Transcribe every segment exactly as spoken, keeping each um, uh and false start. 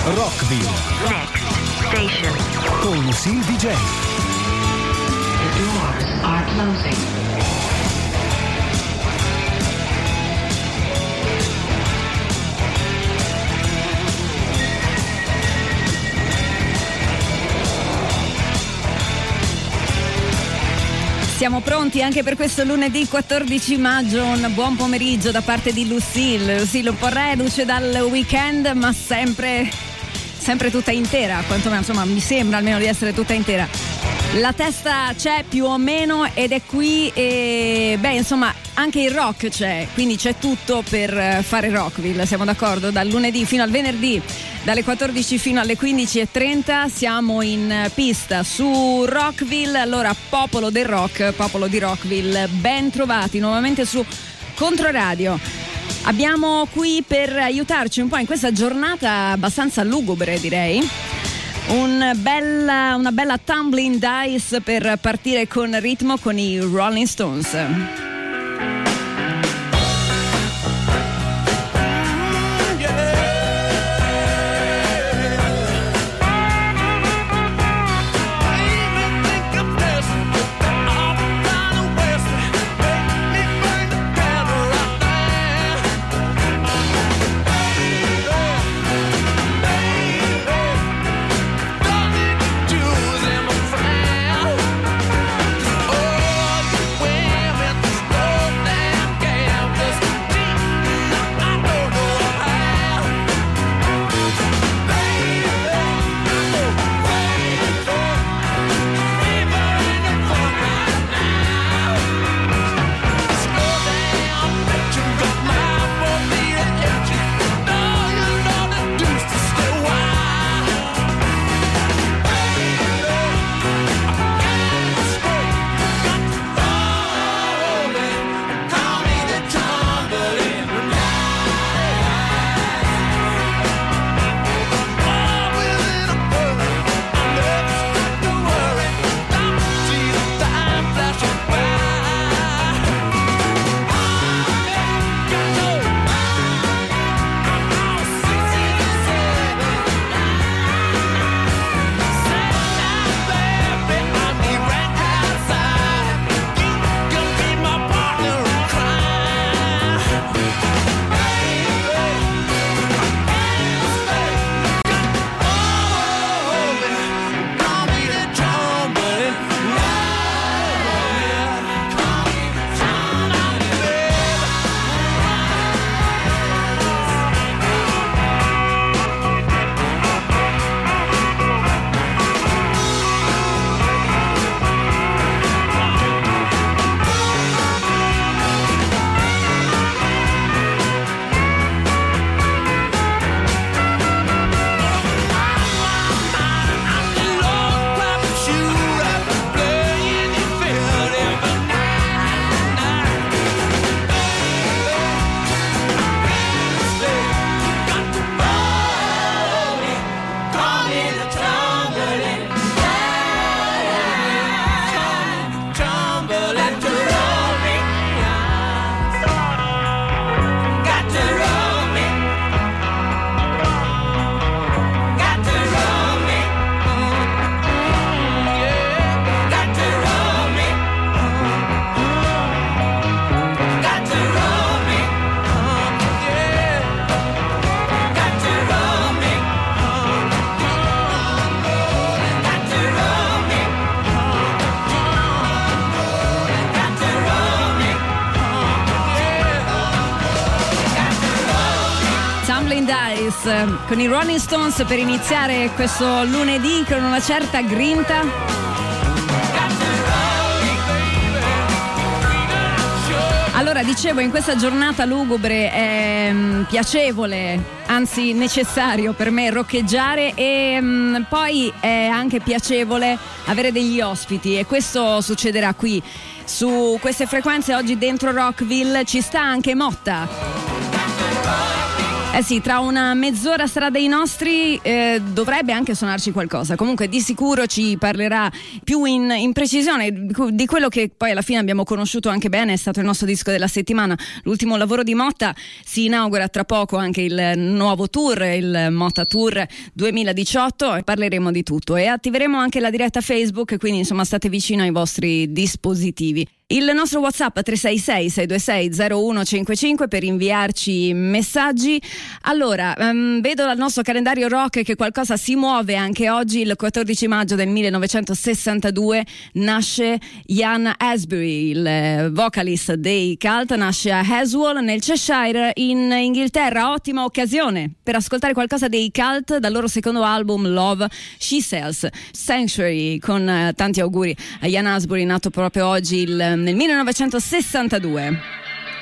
Rockville. Next station. Con Lucille D J. The doors are closing. Siamo pronti anche per questo lunedì quattordici maggio, un buon pomeriggio da parte di Lucille. Lucille un po' reduce dal weekend, ma sempre, sempre tutta intera, quantomeno, insomma, mi sembra almeno di essere tutta intera. La testa c'è più o meno ed è qui e, beh, insomma, anche il rock c'è, quindi c'è tutto per fare Rockville, siamo d'accordo? Dal lunedì fino al venerdì, dalle quattordici fino alle quindici e trenta siamo in pista su Rockville. Allora, popolo del rock, popolo di Rockville, ben trovati nuovamente su Controradio. Abbiamo qui per aiutarci un po' in questa giornata abbastanza lugubre, direi, un bella, una bella tumbling dice per partire con ritmo con i Rolling Stones. Con i Rolling Stones per iniziare questo lunedì con una certa grinta. Allora, dicevo, in questa giornata lugubre è mh, piacevole, anzi necessario per me roccheggiare e mh, poi è anche piacevole avere degli ospiti e questo succederà qui su queste frequenze oggi dentro Rockville. Ci sta anche Motta. Eh sì, tra una mezz'ora sarà dei nostri, eh, dovrebbe anche suonarci qualcosa. Comunque di sicuro ci parlerà più in, in precisione di quello che poi alla fine abbiamo conosciuto anche bene, è stato il nostro disco della settimana, l'ultimo lavoro di Motta. Si inaugura tra poco anche il nuovo tour, il Motta Tour duemiladiciotto, e parleremo di tutto e attiveremo anche la diretta Facebook, quindi insomma state vicino ai vostri dispositivi. Il nostro WhatsApp tre sei sei sei due sei zero uno cinque cinque per inviarci messaggi. Allora, um, vedo dal nostro calendario rock che qualcosa si muove anche oggi. Il quattordici maggio del millenovecentosessantadue nasce Ian Astbury, il vocalist dei Cult, nasce a Haswell nel Cheshire in Inghilterra. Ottima occasione per ascoltare qualcosa dei Cult dal loro secondo album Love, She Sells, Sanctuary, con uh, tanti auguri a Ian Astbury, nato proprio oggi il nel millenovecentosessantadue.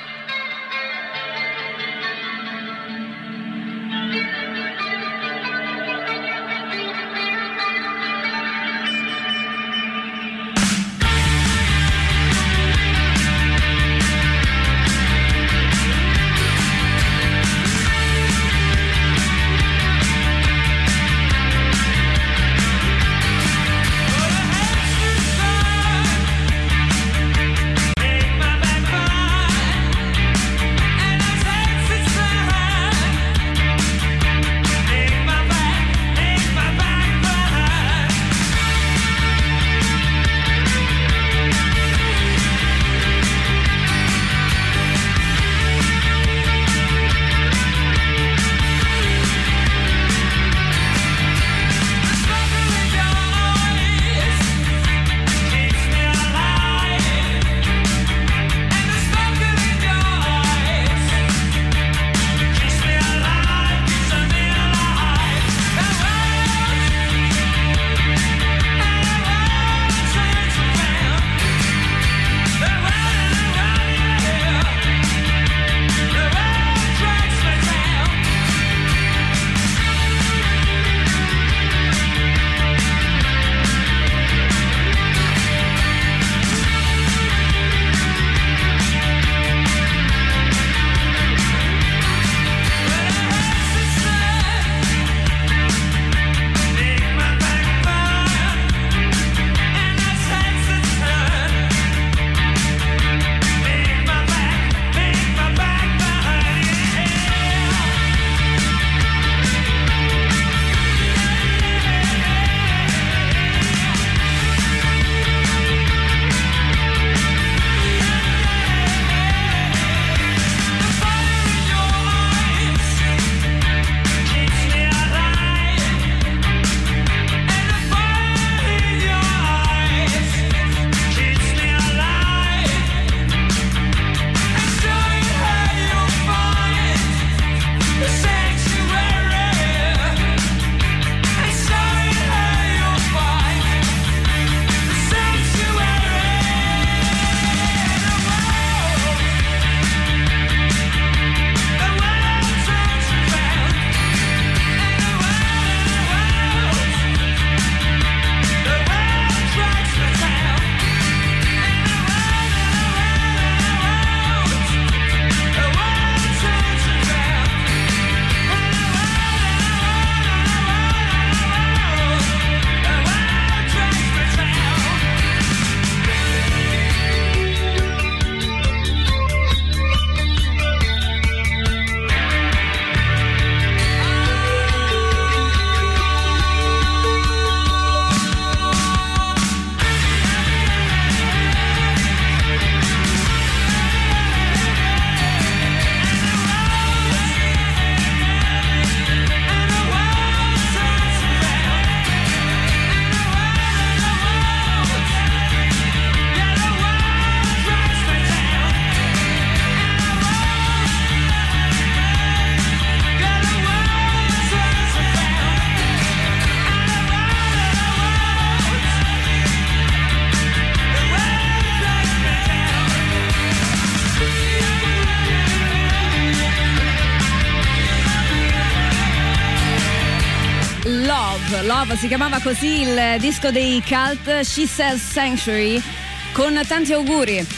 Love, Love si chiamava così il disco dei Cult, She Sells Sanctuary, con tanti auguri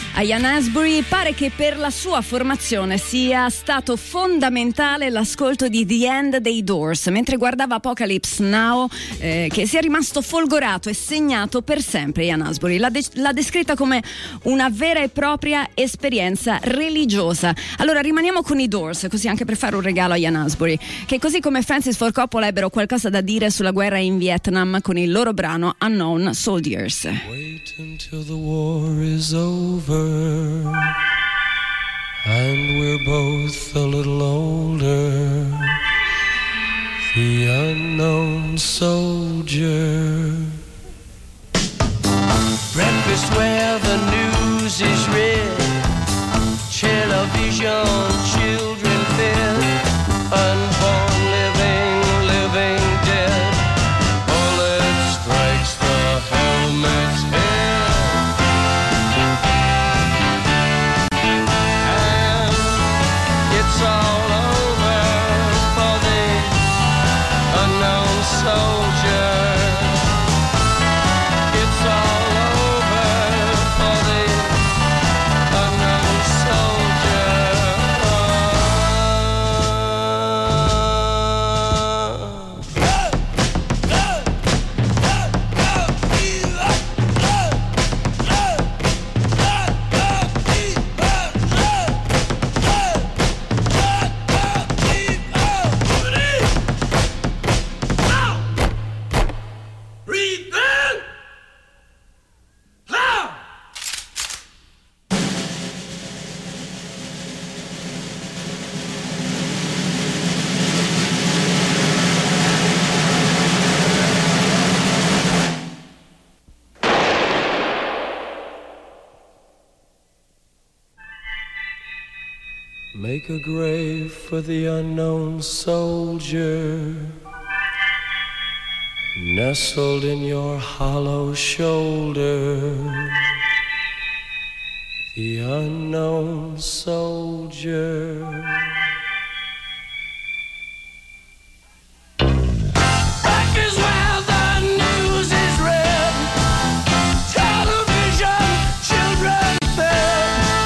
A Ian Astbury pare che per la sua formazione sia stato fondamentale l'ascolto di The End dei Doors, mentre guardava Apocalypse Now, eh, che sia rimasto folgorato e segnato per sempre. Ian Astbury l'ha, de- l'ha descritta come una vera e propria esperienza religiosa. Allora rimaniamo con i Doors, così anche per fare un regalo a Ian Astbury, che così come Francis Ford Coppola ebbero qualcosa da dire sulla guerra in Vietnam con il loro brano Unknown Soldiers. Wait until the war is over and we're both a little older. The unknown soldier. Breakfast where the news is read, television, children fed, unborn living, living dead. Bullet strikes the helmet's head, and it's all over for the unknown soldier. It's all over for the unknown soldier. Make a grave for the unknown soldier, nestled in your hollow shoulder. The unknown soldier. Back is where the news is read, television, children fed.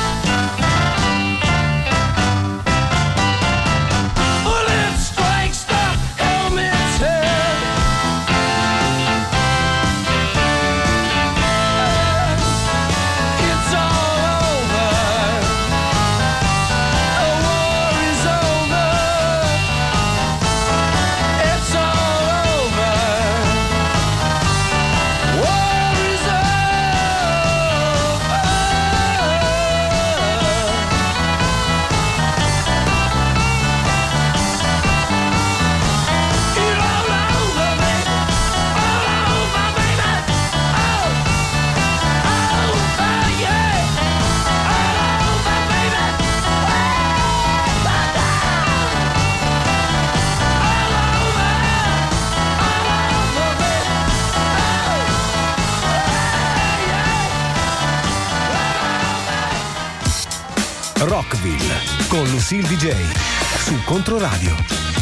Bullet strikes the helmet's head. It's all over. The war is over. It's all over. War is over. It's all over, baby. All over, baby. Oh, oh, oh, yeah. All over, baby. All over, all over, baby. Rockville con Lucille D J su Controradio.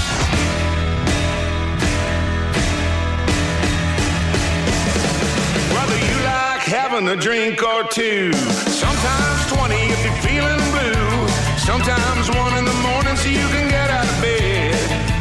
Whether you like having a drink or two, sometimes twenty if you're feeling blue, sometimes one in the morning so you can get out of bed.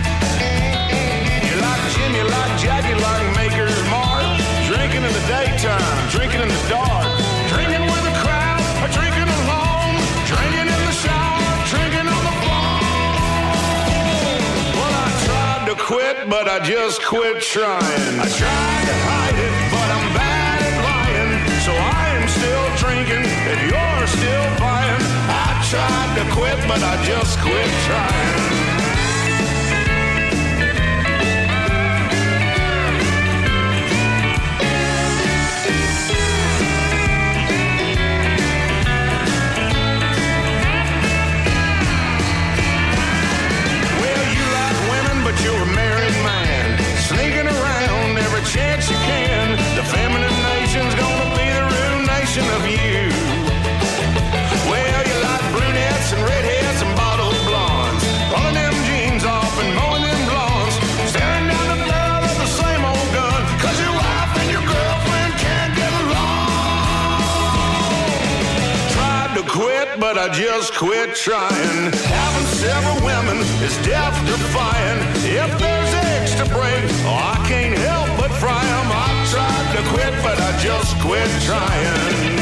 You like gin, you like Jack, you like Maker's Mark, drinking in the daytime, drinking in the dark, drinking with a crowd, or drinking alone, drinking in the shower, drinking on the phone. Well, I tried to quit, but I just quit trying. I tried to hide it, but I'm bad at lying. So I am still drinking, and you're still buying. I tried to quit, but I just quit trying. Well, you like women, but you're a married man, sneaking around every chance you can. The feminine nation's gonna be the real nation of you. Well, you like brunettes and redheads and bottle blondes, running but I just quit trying. Having several women is death defying. If there's eggs to break, oh, I can't help but fry them. I tried to quit, but I just quit trying.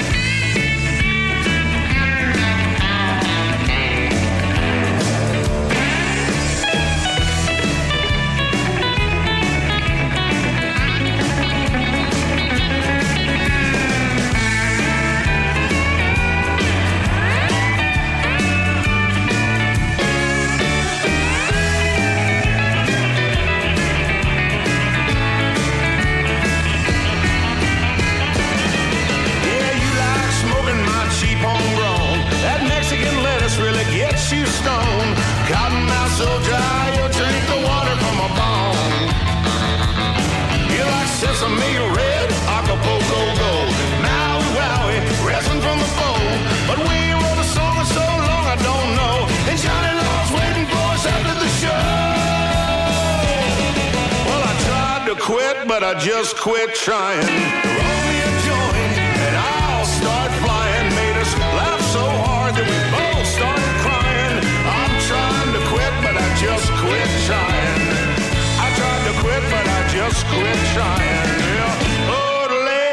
You stone, cotton mouth so dry you'll drink the water from a bone. You like sesame red, Acapulco gold, Maui Wowie, wrestling from the bowl. But we ain't wrote a song in so long I don't know. And Johnny Law's waiting for us after the show. Well, I tried to quit, but I just quit trying. Roll me a joint and I'll start flying. Made us laugh so hard that we both started trying to quit, but I just quit trying. I tried to quit, but I just quit trying. Yeah. Odelay,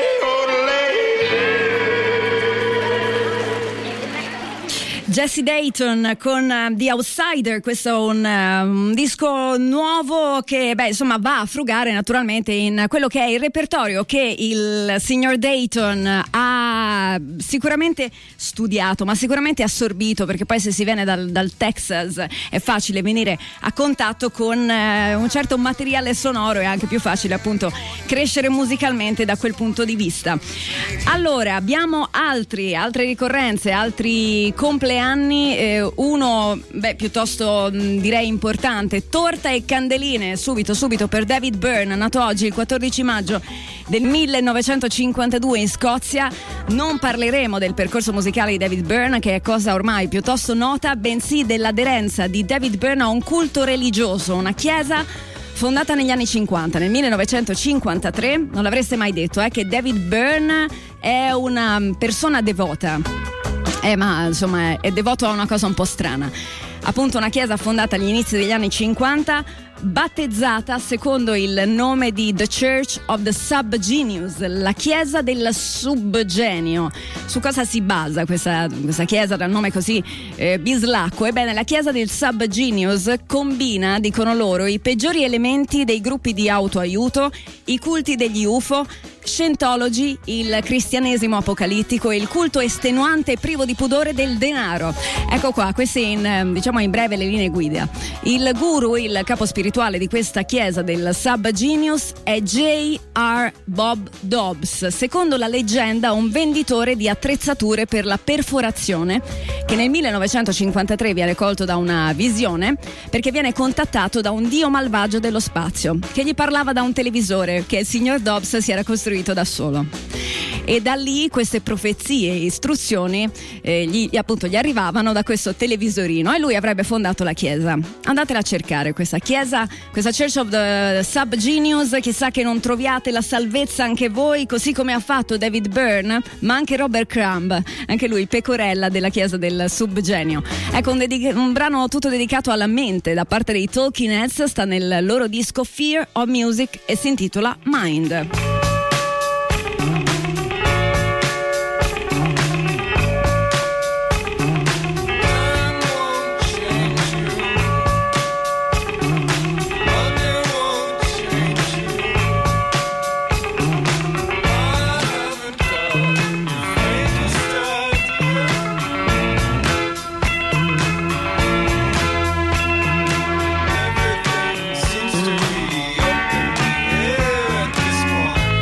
odelay. Jesse Dayton con uh, The Outsider, questo è un, uh, un disco nuovo che beh, insomma va a frugare naturalmente in quello che è il repertorio che il signor Dayton ha sicuramente studiato, ma sicuramente assorbito, perché poi se si viene dal, dal Texas è facile venire a contatto con uh, un certo materiale sonoro, è anche più facile appunto crescere musicalmente da quel punto di vista. Allora abbiamo altri, altre ricorrenze, altri compleanni. Anni, eh, uno beh, piuttosto mh, direi importante, torta e candeline subito subito per David Byrne, nato oggi il quattordici maggio del millenovecentocinquantadue in Scozia. Non parleremo del percorso musicale di David Byrne, che è cosa ormai piuttosto nota, bensì dell'aderenza di David Byrne a un culto religioso, una chiesa fondata negli anni cinquanta, nel millenovecentocinquantatré. Non l'avreste mai detto eh, che David Byrne è una persona devota. Eh, ma insomma è devoto a una cosa un po' strana. Appunto una chiesa fondata agli inizi degli anni cinquanta, battezzata secondo il nome di The Church of the Subgenius, la chiesa del subgenio. Su cosa si basa questa, questa chiesa dal nome così eh, bislacco? Ebbene, la chiesa del Subgenius combina, dicono loro, i peggiori elementi dei gruppi di autoaiuto, i culti degli U F O, Scientology, il cristianesimo apocalittico e il culto estenuante e privo di pudore del denaro. Ecco qua, queste in, diciamo in breve le linee guida. Il guru, il capo spirituale di questa chiesa del Subgenius è J R Bob Dobbs, secondo la leggenda un venditore di attrezzature per la perforazione, che nel millenovecentocinquantatré viene colto da una visione perché viene contattato da un dio malvagio dello spazio che gli parlava da un televisore che il signor Dobbs si era costruito da solo. E da lì queste profezie e istruzioni eh, gli, appunto gli arrivavano da questo televisorino e lui avrebbe fondato la chiesa. Andatela a cercare questa chiesa, questa Church of the Subgenius. Chissà che non troviate la salvezza anche voi, così come ha fatto David Byrne, ma anche Robert Crumb, anche lui pecorella della chiesa del subgenio. Ecco un, dedica- un brano tutto dedicato alla mente da parte dei Talking Heads, sta nel loro disco Fear of Music e si intitola Mind. Seems to be up in the air at this point.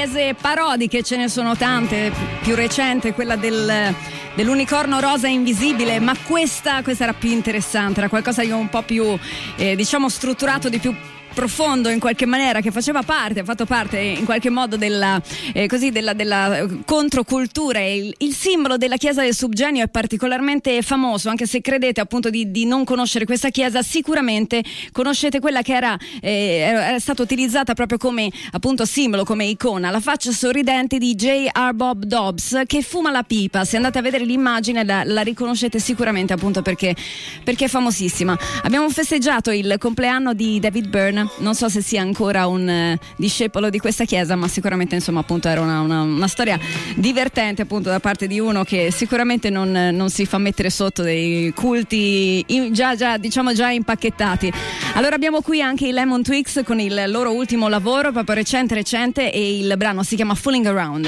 chiese parodiche ce ne sono tante, più recente quella del, dell'unicorno rosa invisibile, ma questa, questa era più interessante, era qualcosa di un po' più eh, diciamo strutturato, di più profondo in qualche maniera, che faceva parte, ha fatto parte in qualche modo della eh, così della, della controcultura. Il, il simbolo della chiesa del Subgenio è particolarmente famoso, anche se credete appunto di, di non conoscere questa chiesa, sicuramente conoscete quella che era, eh, era stata utilizzata proprio come appunto simbolo, come icona, la faccia sorridente di J R. Bob Dobbs che fuma la pipa. Se andate a vedere l'immagine la, la riconoscete sicuramente, appunto perché, perché è famosissima. Abbiamo festeggiato il compleanno di David Byrne. Non so se sia ancora un uh, discepolo di questa chiesa, ma sicuramente insomma appunto era una, una, una storia divertente appunto da parte di uno che sicuramente non, non si fa mettere sotto dei culti in, già, già diciamo già impacchettati. Allora abbiamo qui anche i Lemon Twigs con il loro ultimo lavoro proprio recente recente e il brano si chiama Fooling Around.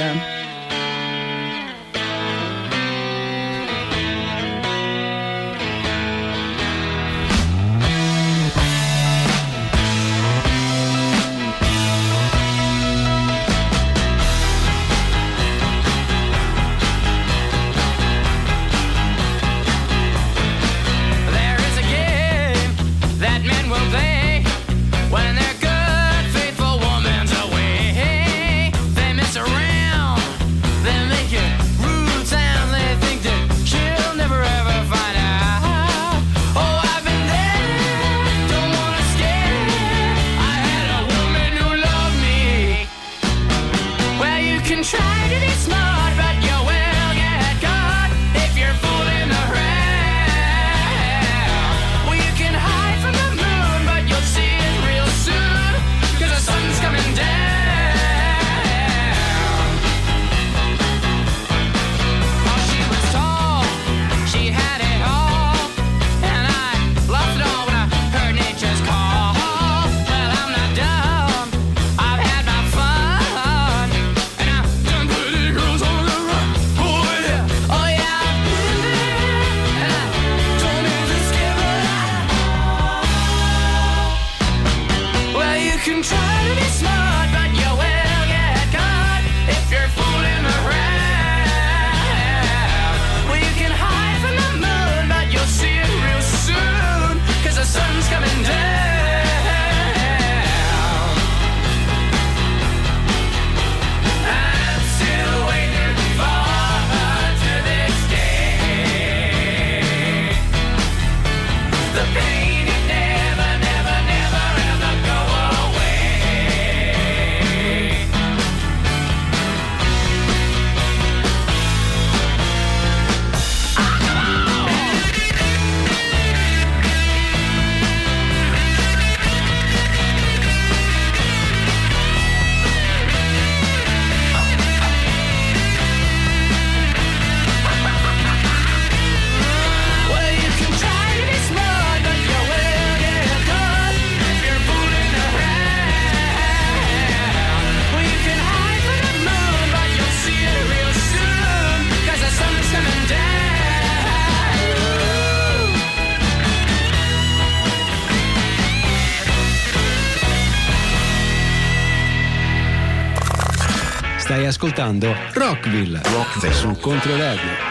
Stai ascoltando Rockville, Rockville su Controradio.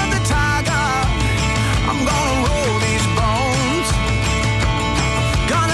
Gonna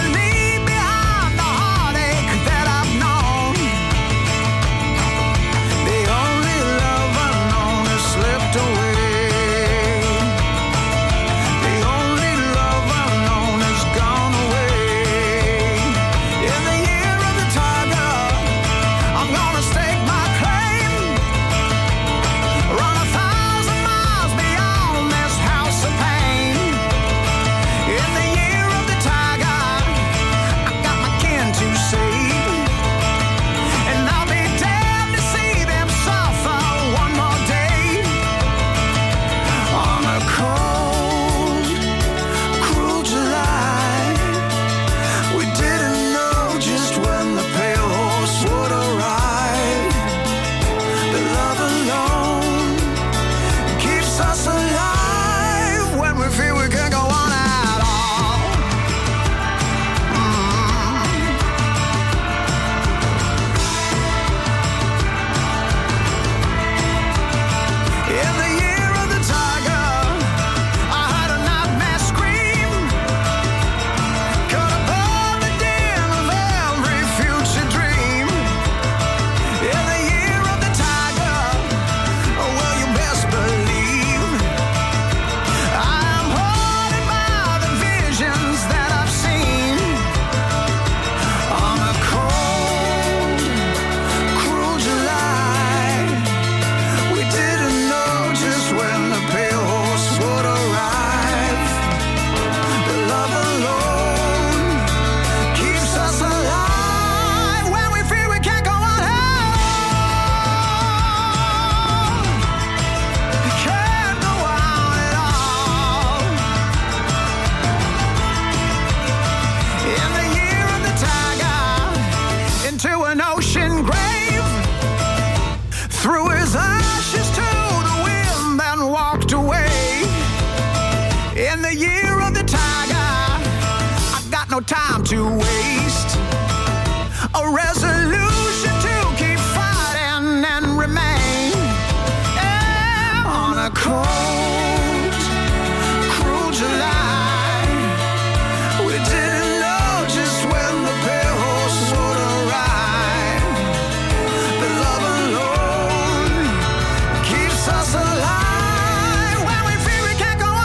no time to waste. A resolution to keep fighting and remain, yeah, on a cold, cruel July. We didn't know just when the pale horse would arrive, but love alone keeps us alive when we feel we can't go on.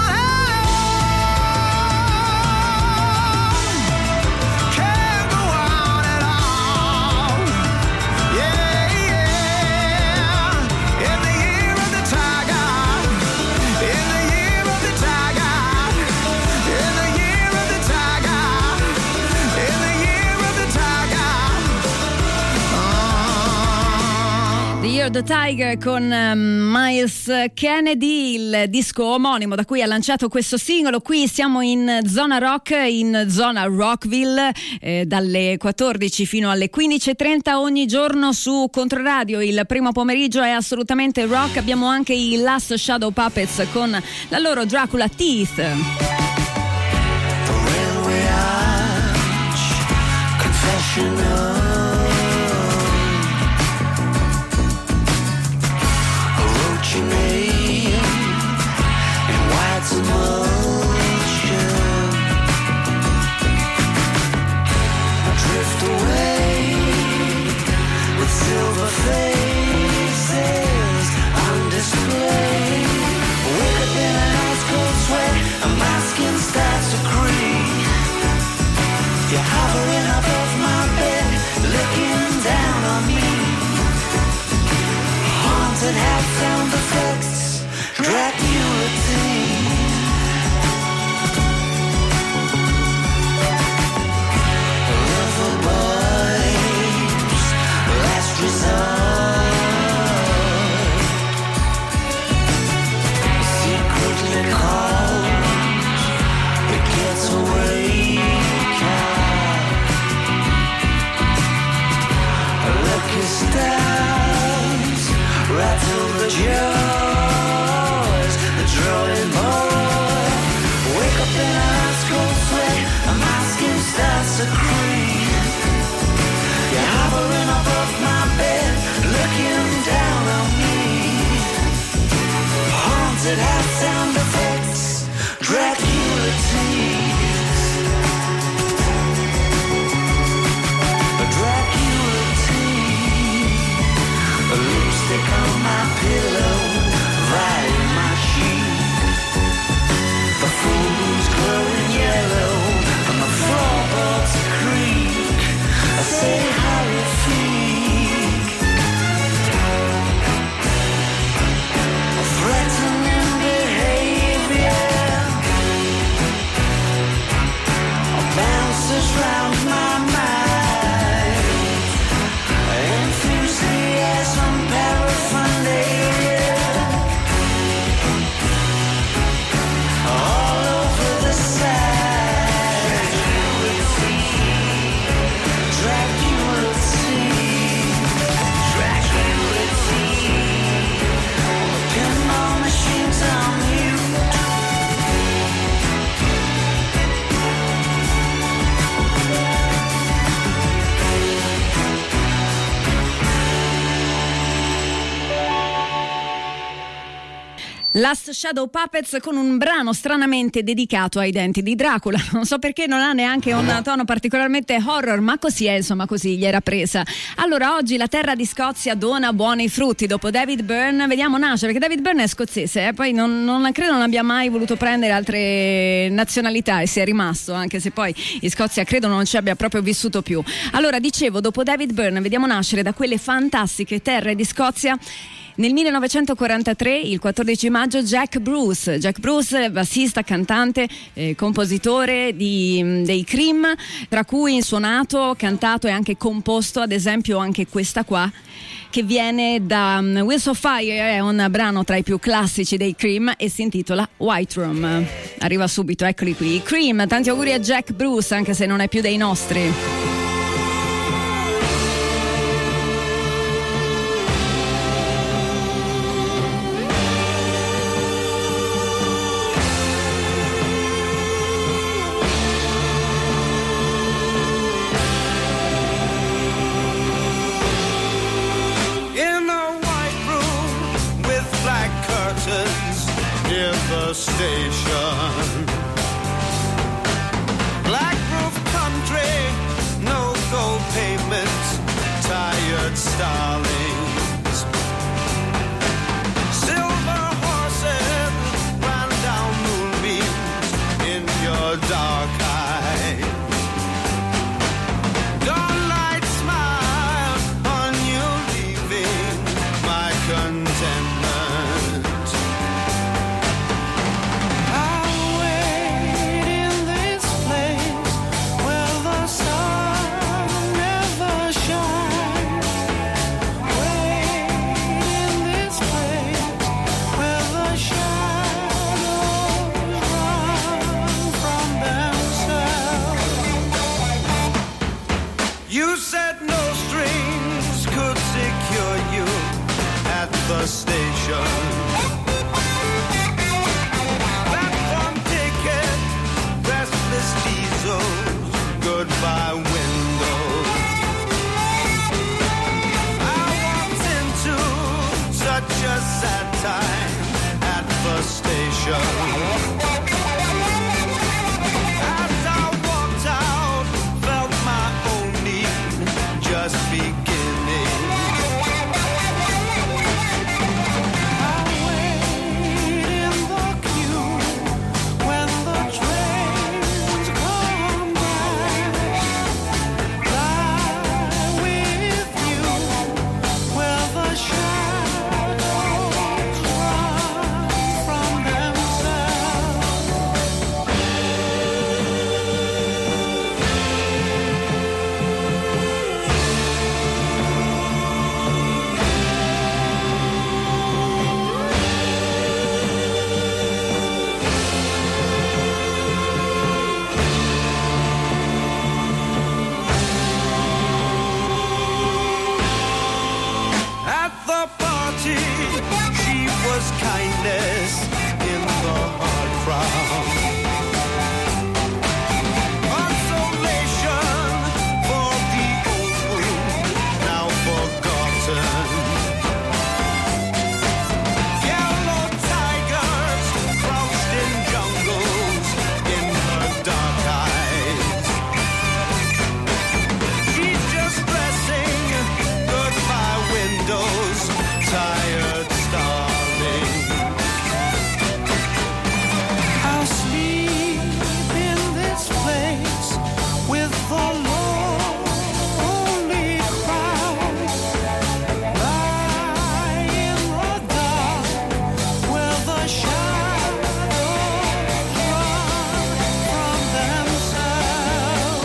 Can't go on at all. Yeah, yeah. In the year of the tiger, in the year of the tiger, in the year of the tiger, in the year of the tiger. Ah. The Year of the Tiger con um, Miles Kennedy, il disco omonimo da cui ha lanciato questo singolo. Qui siamo in zona rock, in zona Rockville, eh, dalle quattordici fino alle quindici e trenta ogni giorno su Controradio. Il primo pomeriggio è assolutamente rock. Abbiamo anche i Last Shadow Puppets con la loro Dracula Teeth. Railway arch, confessional. I wrote your name in white emulsion. I drift away with silver faces on display. Wake up in an ice cold sweat, and my skin starts to creep. You're hovering above my bed, looking down on me. Haunted house sound effects, Dracula tea. Lover boys, last resort. Secretly called the getaway car. Lucky stars rattle the jaws, the drawing board. Wake up in an ice cold sweat, and my skin starts to creep. You're hovering above my bed, looking down on me. Haunted house sound effects, Dracula teeth. Dracula teeth. A lipstick on my pillow, riding my sheet. The full moon's glowing yellow, and the floorboards creak. I say horrific, threatening behavior bounces round my mind. Enthusiasm, paraphernalia, all over the side. Dracula tea, Dracula tea. Pinball machines on mute. Last Shadow Puppets con un brano stranamente dedicato ai denti di Dracula. Non so perché non ha neanche un tono particolarmente horror, ma così è, insomma, così gli era presa. Allora, oggi la terra di Scozia dona buoni frutti. Dopo David Byrne vediamo nascere, perché David Byrne è scozzese, eh? Poi non, non credo non abbia mai voluto prendere altre nazionalità e si è rimasto, anche se poi in Scozia credo non ci abbia proprio vissuto più. Allora, dicevo, dopo David Byrne vediamo nascere da quelle fantastiche terre di Scozia nel millenovecentoquarantatré, il quattordici maggio, Jack Bruce. Jack Bruce, bassista, cantante, eh, compositore di, dei Cream, tra cui suonato, cantato e anche composto, ad esempio, anche questa qua, che viene da um, Wheels of Fire, è un brano tra i più classici dei Cream e si intitola White Room. Arriva subito, eccoli qui. Cream, tanti auguri a Jack Bruce, anche se non è più dei nostri. houses near the station. Black roof country, no gold payments, tired starlings. Silver horses ran down moonbeams in your dark eyes. Dawnlight smile on you leaving my contentment. I'll wait in this place where the sun never shines. Wait in this place where the shadows run from themselves. You said no strings could secure you at the station. Platform ticket, restless diesels, goodbye windows. I walked into such a sad time at the station. As I walked out, felt my own need just beginning. I wait in the queue when the trains come back. Lie with you where the shadows run from themselves. At the party, she was kindness in the hard crowd. Consolation for the old wound, now forgotten. Yellow tigers crouched in jungles in her dark eyes. She's just dressing goodbye windows, tired starling. I'll sleep in this place with the lonely crowd. Lie in the dark where the shadows run from themselves.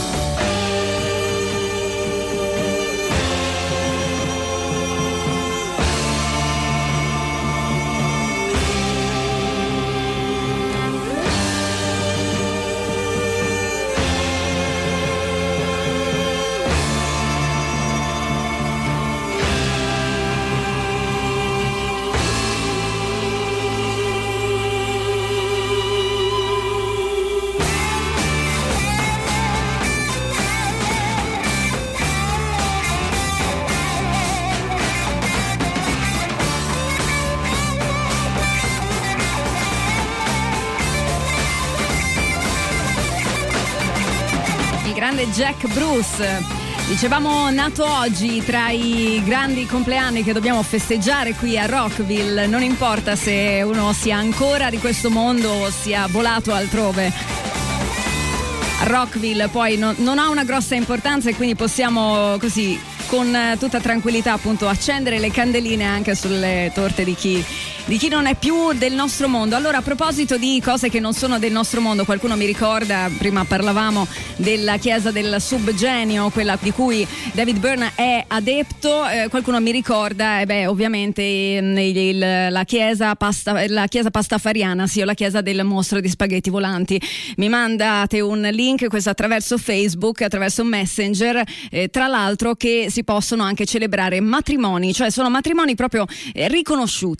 Il grande Jack Bruce. Dicevamo nato oggi tra i grandi compleanni che dobbiamo festeggiare qui a Rockville, non importa se uno sia ancora di questo mondo o sia volato altrove. A Rockville poi non, non ha una grossa importanza e quindi possiamo così con tutta tranquillità appunto accendere le candeline anche sulle torte di chi di chi non è più del nostro mondo. Allora, a proposito di cose che non sono del nostro mondo, qualcuno mi ricorda, prima parlavamo della chiesa del Subgenio, quella di cui David Byrne è adepto, eh, qualcuno mi ricorda, eh beh, ovviamente il, il, la chiesa pasta, la chiesa pastafariana, sì, o la chiesa del mostro di spaghetti volanti. Mi mandate un link, questo attraverso Facebook, attraverso Messenger, eh, tra l'altro che si possono anche celebrare matrimoni, cioè sono matrimoni proprio eh, riconosciuti.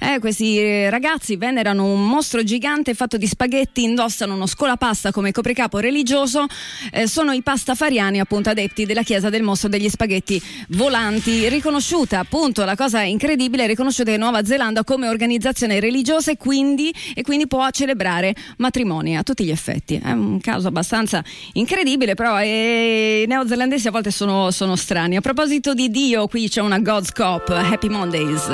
Eh, questi ragazzi venerano un mostro gigante fatto di spaghetti, indossano uno scolapasta come copricapo religioso, eh, sono i pastafariani, appunto adepti della chiesa del mostro degli spaghetti volanti, riconosciuta appunto, la cosa incredibile, riconosciuta in Nuova Zelanda come organizzazione religiosa e quindi, e quindi può celebrare matrimoni a tutti gli effetti. È un caso abbastanza incredibile, però eh, i neozelandesi a volte sono, sono strani. A proposito di Dio, qui c'è una God's Cop, Happy Mondays.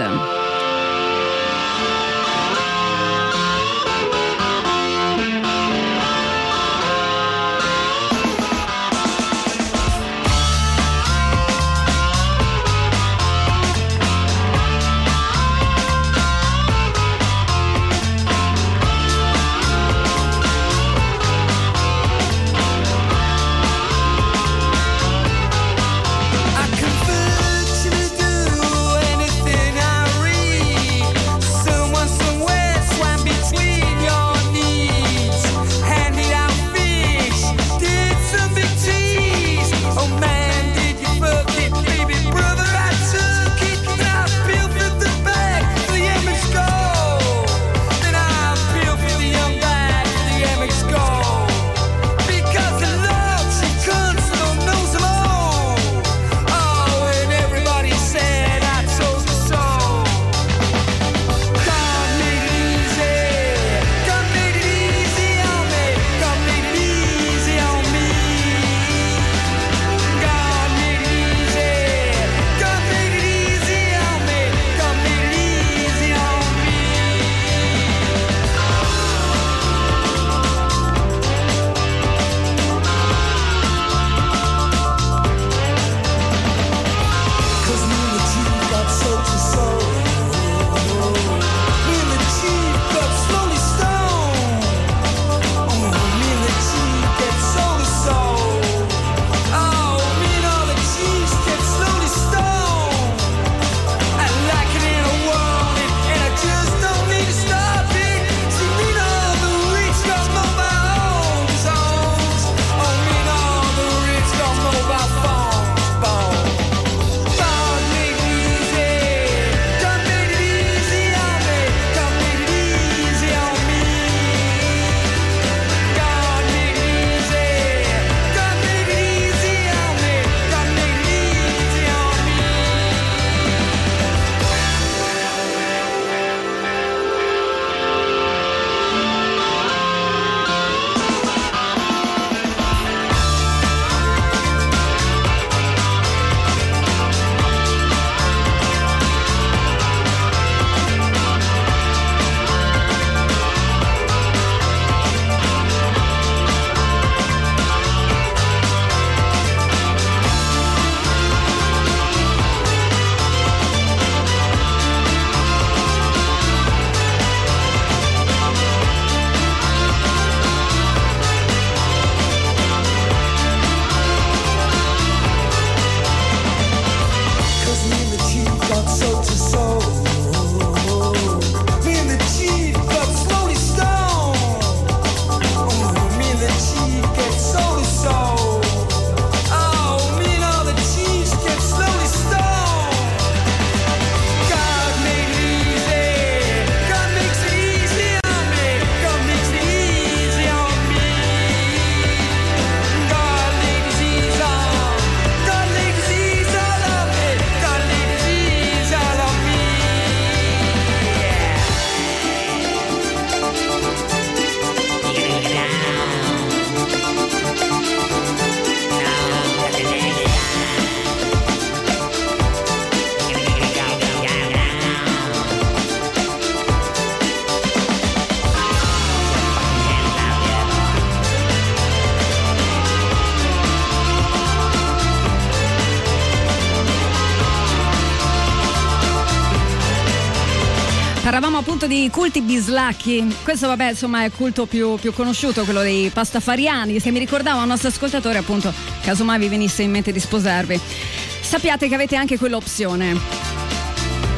Parlavamo appunto di culti bislacchi, questo vabbè insomma è il culto più, più conosciuto, quello dei pastafariani, che mi ricordava un nostro ascoltatore, appunto, casomai vi venisse in mente di sposarvi. Sappiate che avete anche quell'opzione.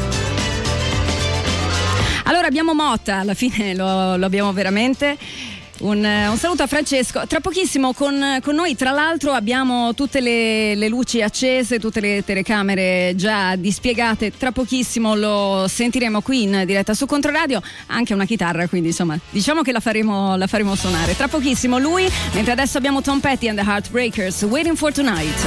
Allora abbiamo Motta, alla fine lo, lo abbiamo veramente. Un, un saluto a Francesco. Tra pochissimo con, con noi, tra l'altro, abbiamo tutte le, le luci accese, tutte le telecamere già dispiegate. Tra pochissimo lo sentiremo qui in diretta su Controradio. Anche una chitarra, quindi insomma, diciamo che la faremo, la faremo suonare. Tra pochissimo lui, mentre adesso abbiamo Tom Petty and the Heartbreakers, Waiting for Tonight.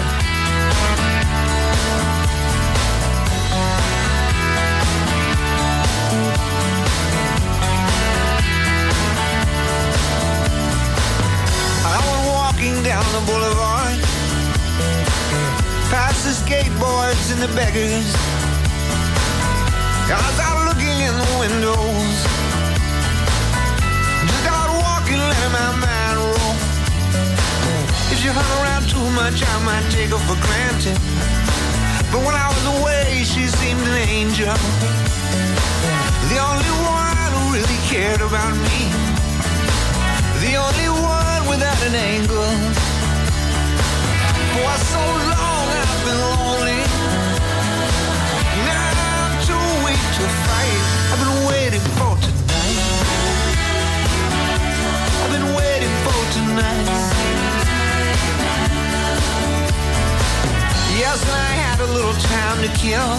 Down the boulevard, past the skateboards and the beggars. I was out looking in the windows, just out walking, letting my mind roll. If she hung around too much, I might take her for granted, but when I was away, she seemed an angel, the only one who really cared about me, the only one without an angle. For so long I've been lonely, now I'm too weak to fight. I've been waiting for tonight, I've been waiting for tonight. Yes, I had a little time to kill,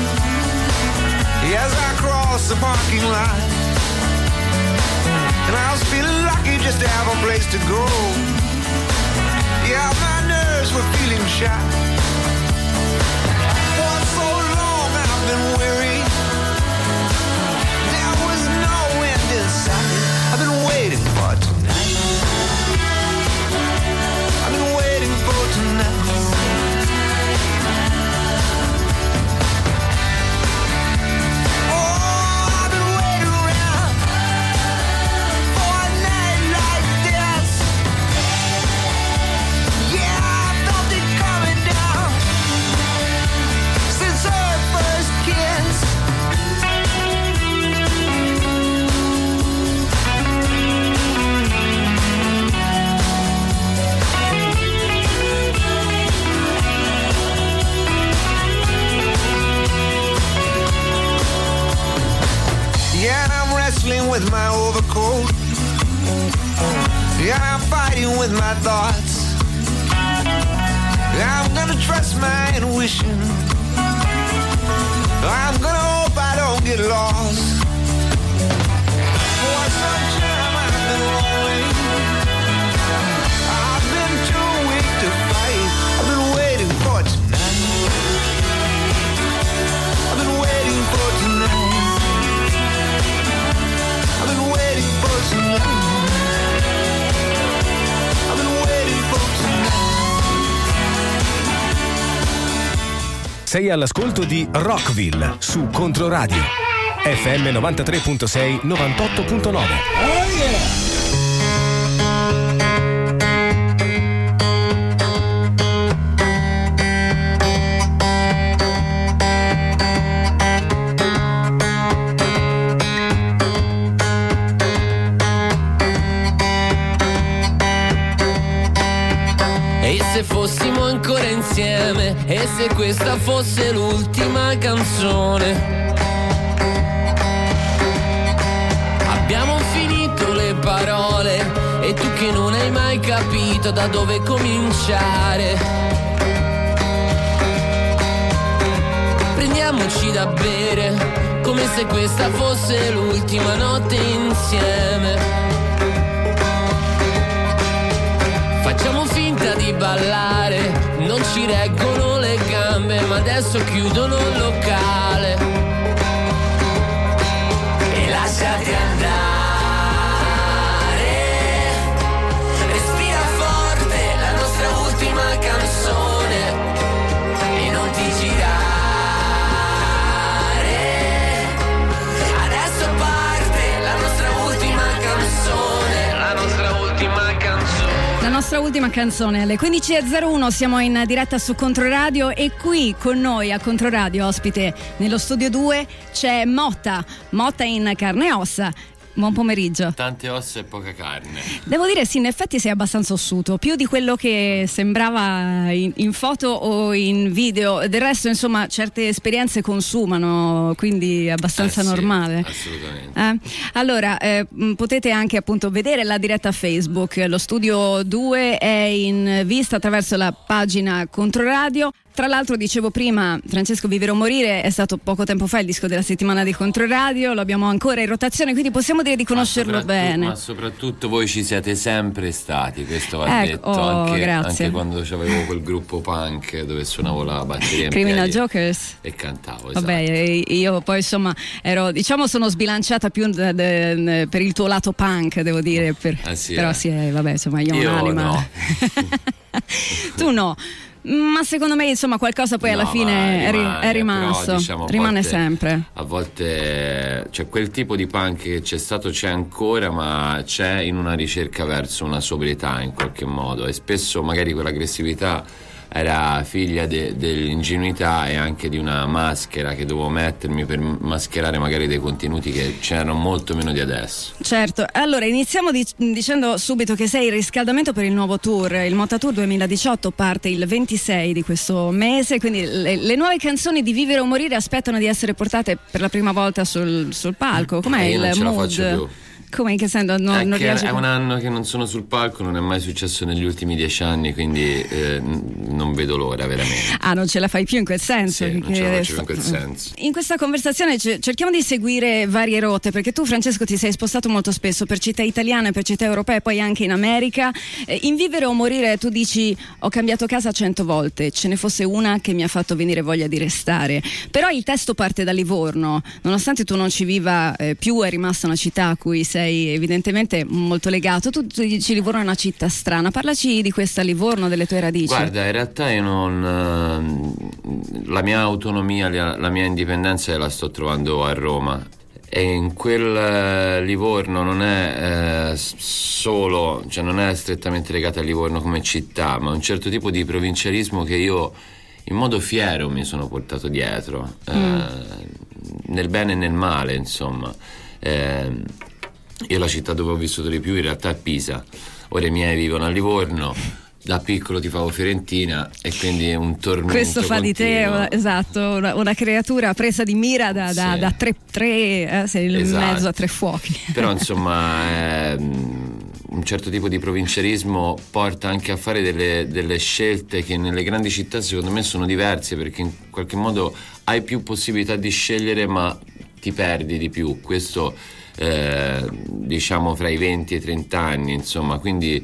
yes, I crossed the parking lot, and I was feeling lucky just to have a place to go. Yeah, my nerves were feeling shot. For so long I've been weary, there was no end in sight. I've been waiting for tonight, I've been waiting for tonight. With my overcoat, yeah, I'm fighting with my thoughts. I'm gonna trust my intuition, I'm gonna hope I don't get lost. For some time I've been lonely, I've been too weak to fight. I've been waiting for tonight, I've been waiting for tonight. I've been waiting for tonight, I've been waiting for tonight. Sei all'ascolto di Rockville su Controradio F M novantatré virgola sei, novantotto virgola nove. Oh yeah! Se fossimo ancora insieme e se questa fosse l'ultima canzone. Abbiamo finito le parole e tu che non hai mai capito da dove cominciare. Prendiamoci da bere come se questa fosse l'ultima notte insieme. Facciamo finta di ballare, non ci reggono le gambe, ma adesso chiudono il locale. E lasciati andare, respira forte la nostra ultima canzone e non ti girare. Adesso parte la nostra ultima canzone, la nostra ultima canzone. La nostra ultima canzone alle quindici e zero uno, siamo in diretta su Controradio e qui con noi a Controradio, ospite nello studio due, c'è Motta, Motta in carne e ossa. Buon pomeriggio. Tante ossa e poca carne. Devo dire sì, in effetti sei abbastanza ossuto, più di quello che sembrava in, in foto o in video. Del resto, insomma, certe esperienze consumano, quindi è abbastanza eh sì, normale. Assolutamente. Eh? Allora, eh, potete anche appunto vedere la diretta Facebook. Lo studio due è in vista attraverso la pagina Controradio. Tra l'altro, dicevo prima, Francesco Vivere o Morire è stato poco tempo fa il disco della settimana di Controradio, lo abbiamo ancora in rotazione, quindi possiamo dire di conoscerlo ma bene. Ma soprattutto voi ci siete sempre stati, questo va ecco, detto, oh, anche, grazie. anche quando avevo quel gruppo punk dove suonavo la batteria in Criminal piedi Jokers e cantavo. Vabbè, esatto. Io poi insomma ero, diciamo, sono sbilanciata più de, de, de, per il tuo lato punk, devo dire, per, ah, sì, però eh. sì, eh, vabbè, insomma, io, io ho un'anima. No. Tu no. Ma secondo me, insomma, qualcosa poi no, alla fine rimane, è rimasto, però, diciamo, rimane volte, sempre. A volte cioè, quel tipo di punk che c'è stato c'è ancora, ma c'è in una ricerca verso una sobrietà in qualche modo, e spesso magari quell'aggressività era figlia de, dell'ingenuità e anche di una maschera che dovevo mettermi per mascherare magari dei contenuti che c'erano molto meno di adesso. Certo, allora iniziamo di, dicendo subito che sei in riscaldamento per il nuovo tour. Il Motatour duemiladiciotto parte il ventisei di questo mese, quindi le, le nuove canzoni di Vivere o Morire aspettano di essere portate per la prima volta sul, sul palco. Com'è eh, io il non ce mood? la faccio più. Come in che senso? No, è, non che riesci è più? un anno che non sono sul palco, non è mai successo negli ultimi dieci anni, quindi eh, non vedo l'ora veramente. Ah, non ce la fai più in quel senso? Sì, non ce la faccio più in quel senso. In questa conversazione c- cerchiamo di seguire varie rotte, perché tu, Francesco, ti sei spostato molto spesso per città italiane, per città europee, poi anche in America. Eh, in Vivere o Morire tu dici: ho cambiato casa cento volte, ce ne fosse una che mi ha fatto venire voglia di restare. Però il testo parte da Livorno, nonostante tu non ci viva eh, più, è rimasta una città a cui sei evidentemente molto legato. Tu, tu dici Livorno è una città strana, parlaci di questa Livorno, delle tue radici. Guarda, in realtà io non la mia autonomia, la, la mia indipendenza la sto trovando a Roma, e in quel Livorno non è eh, solo, cioè non è strettamente legata a Livorno come città, ma un certo tipo di provincialismo che io in modo fiero mi sono portato dietro, mm. eh, nel bene e nel male, insomma. eh, Io la città dove ho vissuto di più in realtà è Pisa. Ora i miei vivono a Livorno, da piccolo tifavo Fiorentina e quindi è un tormento questo fa continuo. di te una, esatto, una, una creatura presa di mira da, da, sì. da tre, tre eh, sei in esatto. mezzo a tre fuochi. Però insomma eh, un certo tipo di provincialismo porta anche a fare delle, delle scelte che nelle grandi città secondo me sono diverse, perché in qualche modo hai più possibilità di scegliere ma ti perdi di più. Questo Eh, diciamo fra i venti e i trenta anni, insomma, quindi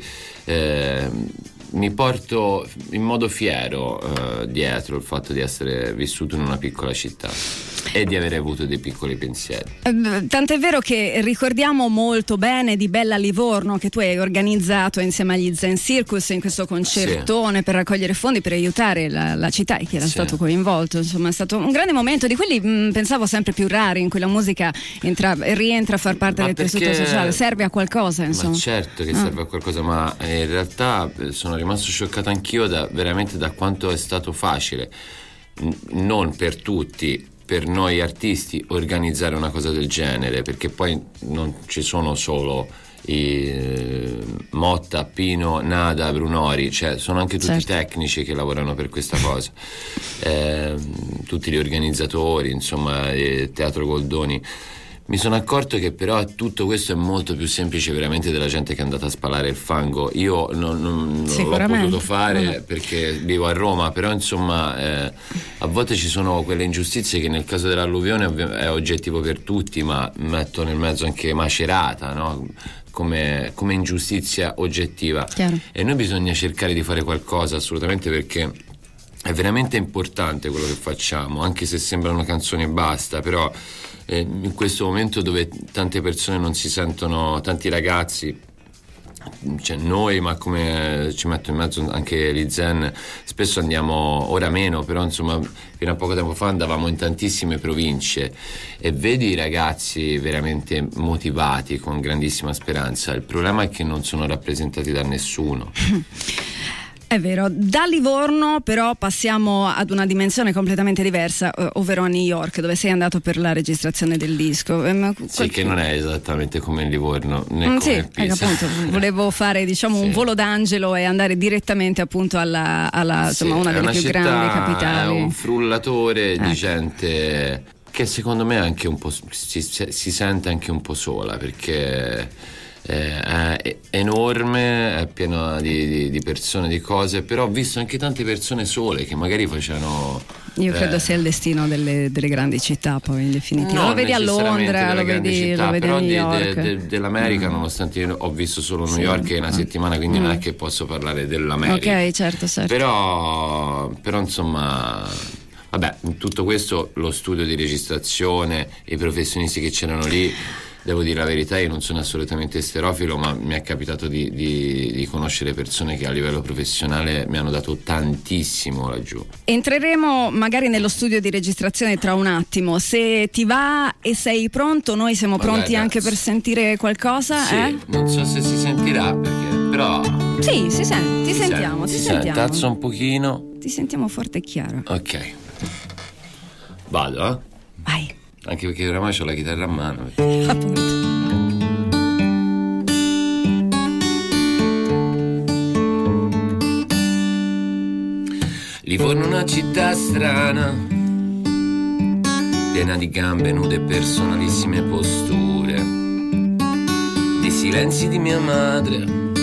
eh, mi porto in modo fiero eh, dietro il fatto di essere vissuto in una piccola città e di avere avuto dei piccoli pensieri. Eh, tant'è vero che ricordiamo molto bene di Bella Livorno, che tu hai organizzato insieme agli Zen Circus in questo concertone sì. per raccogliere fondi per aiutare la, la città e chi era sì. stato coinvolto. Insomma, è stato un grande momento, di quelli mh, pensavo sempre più rari, in cui la musica entra, rientra a far parte ma del tessuto sociale. Serve a qualcosa, insomma. Ma certo che serve ah. a qualcosa, ma in realtà sono rimasto scioccato anch'io da, veramente da quanto è stato facile, N- non per tutti, per noi artisti, organizzare una cosa del genere, perché poi non ci sono solo i eh, Motta, Pino, Nada, Brunori, cioè sono anche tutti certo. tecnici che lavorano per questa cosa, eh, tutti gli organizzatori, insomma, eh, Teatro Goldoni. Mi sono accorto che però tutto questo è molto più semplice veramente della gente che è andata a spalare il fango. Io non, non, non l'ho potuto fare no. perché vivo a Roma, però insomma eh, a volte ci sono quelle ingiustizie che nel caso dell'alluvione è oggettivo per tutti, ma metto nel mezzo anche Macerata, no? come, come ingiustizia oggettiva. Chiaro. E noi bisogna cercare di fare qualcosa assolutamente, perché è veramente importante quello che facciamo, anche se sembrano canzoni e basta, però in questo momento dove tante persone non si sentono, tanti ragazzi, cioè noi, ma come ci metto in mezzo anche gli Zen, spesso andiamo, ora meno, però insomma fino a poco tempo fa andavamo in tantissime province e vedi i ragazzi veramente motivati, con grandissima speranza. Il problema è che non sono rappresentati da nessuno. È vero, da Livorno però passiamo ad una dimensione completamente diversa, eh, ovvero a New York, dove sei andato per la registrazione del disco. Eh, ma Sì, quel- che non è esattamente come Livorno, né Mm, come sì, Pisa. ecco, appunto, volevo fare diciamo un Sì. volo d'angelo e andare direttamente appunto alla, alla Sì, insomma, una è delle più città, grandi capitali. È un frullatore Ecco. di gente che secondo me anche un po' si, si sente anche un po' sola, perché eh, è enorme, è pieno di, di, di persone, di cose, però ho visto anche tante persone sole che magari facevano. Io credo eh, sia il destino delle, delle grandi città, poi in definitiva. non lo vedi a necessariamente Londra, delle lo grandi vedi, città, lo vedi a però New di- York. de- de- dell'America, nonostante io ho visto solo New Sì. York in una settimana, quindi Mm. non è che posso parlare dell'America. Ok, certo, certo. Però, però insomma, vabbè, in tutto questo, lo studio di registrazione, i professionisti che c'erano lì, devo dire la verità, io non sono assolutamente esterofilo, ma mi è capitato di, di, di conoscere persone che a livello professionale mi hanno dato tantissimo laggiù. Entreremo magari nello studio di registrazione tra un attimo. Se ti va e sei pronto, noi siamo Ma pronti guarda, anche per sentire qualcosa. Sì, eh? non so se si sentirà, perché però Sì, si sente, ti si sentiamo, sente, ti si sentiamo. sente. Alzo un pochino. Ti sentiamo forte e chiaro. Ok, vado, eh? Vai, Anche perché oramai ho la chitarra a mano. appunto. Livorno è una città strana, piena di gambe nude e personalissime posture, di silenzi di mia madre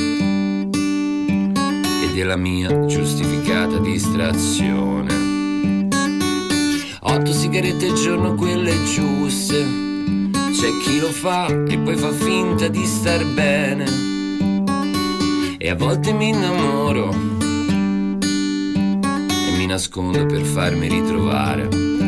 e della mia giustificata distrazione. Otto sigarette al giorno, quelle giuste, c'è chi lo fa e poi fa finta di star bene, e a volte mi innamoro mi nascondo per farmi ritrovare.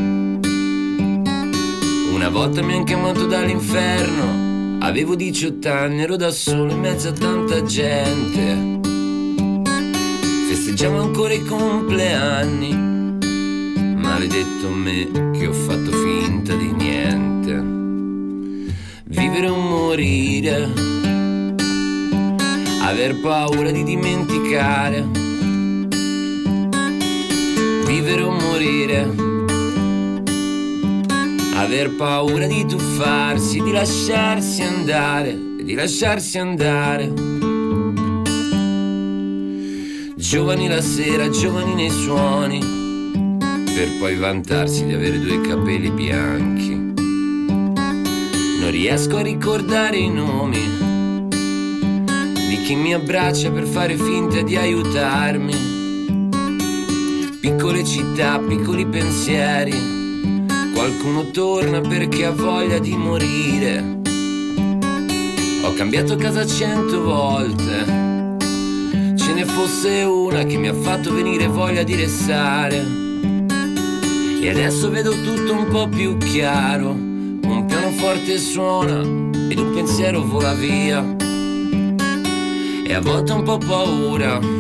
Una volta mi han chiamato dall'inferno, avevo diciotto anni, ero da solo in mezzo a tanta gente. Festeggiamo ancora i compleanni, maledetto me che ho fatto finta di niente. Vivere o morire, aver paura di dimenticare. Vivere o morire, aver paura di tuffarsi, di lasciarsi andare, di lasciarsi andare. Giovani la sera, giovani nei suoni, per poi vantarsi di avere due capelli bianchi. Non riesco a ricordare i nomi di chi mi abbraccia per fare finta di aiutarmi. Piccole città, piccoli pensieri, qualcuno torna perché ha voglia di morire. Ho cambiato casa cento volte, ce ne fosse una che mi ha fatto venire voglia di restare. E adesso vedo tutto un po' più chiaro, un pianoforte suona ed un pensiero vola via. E a volte ho un po' paura,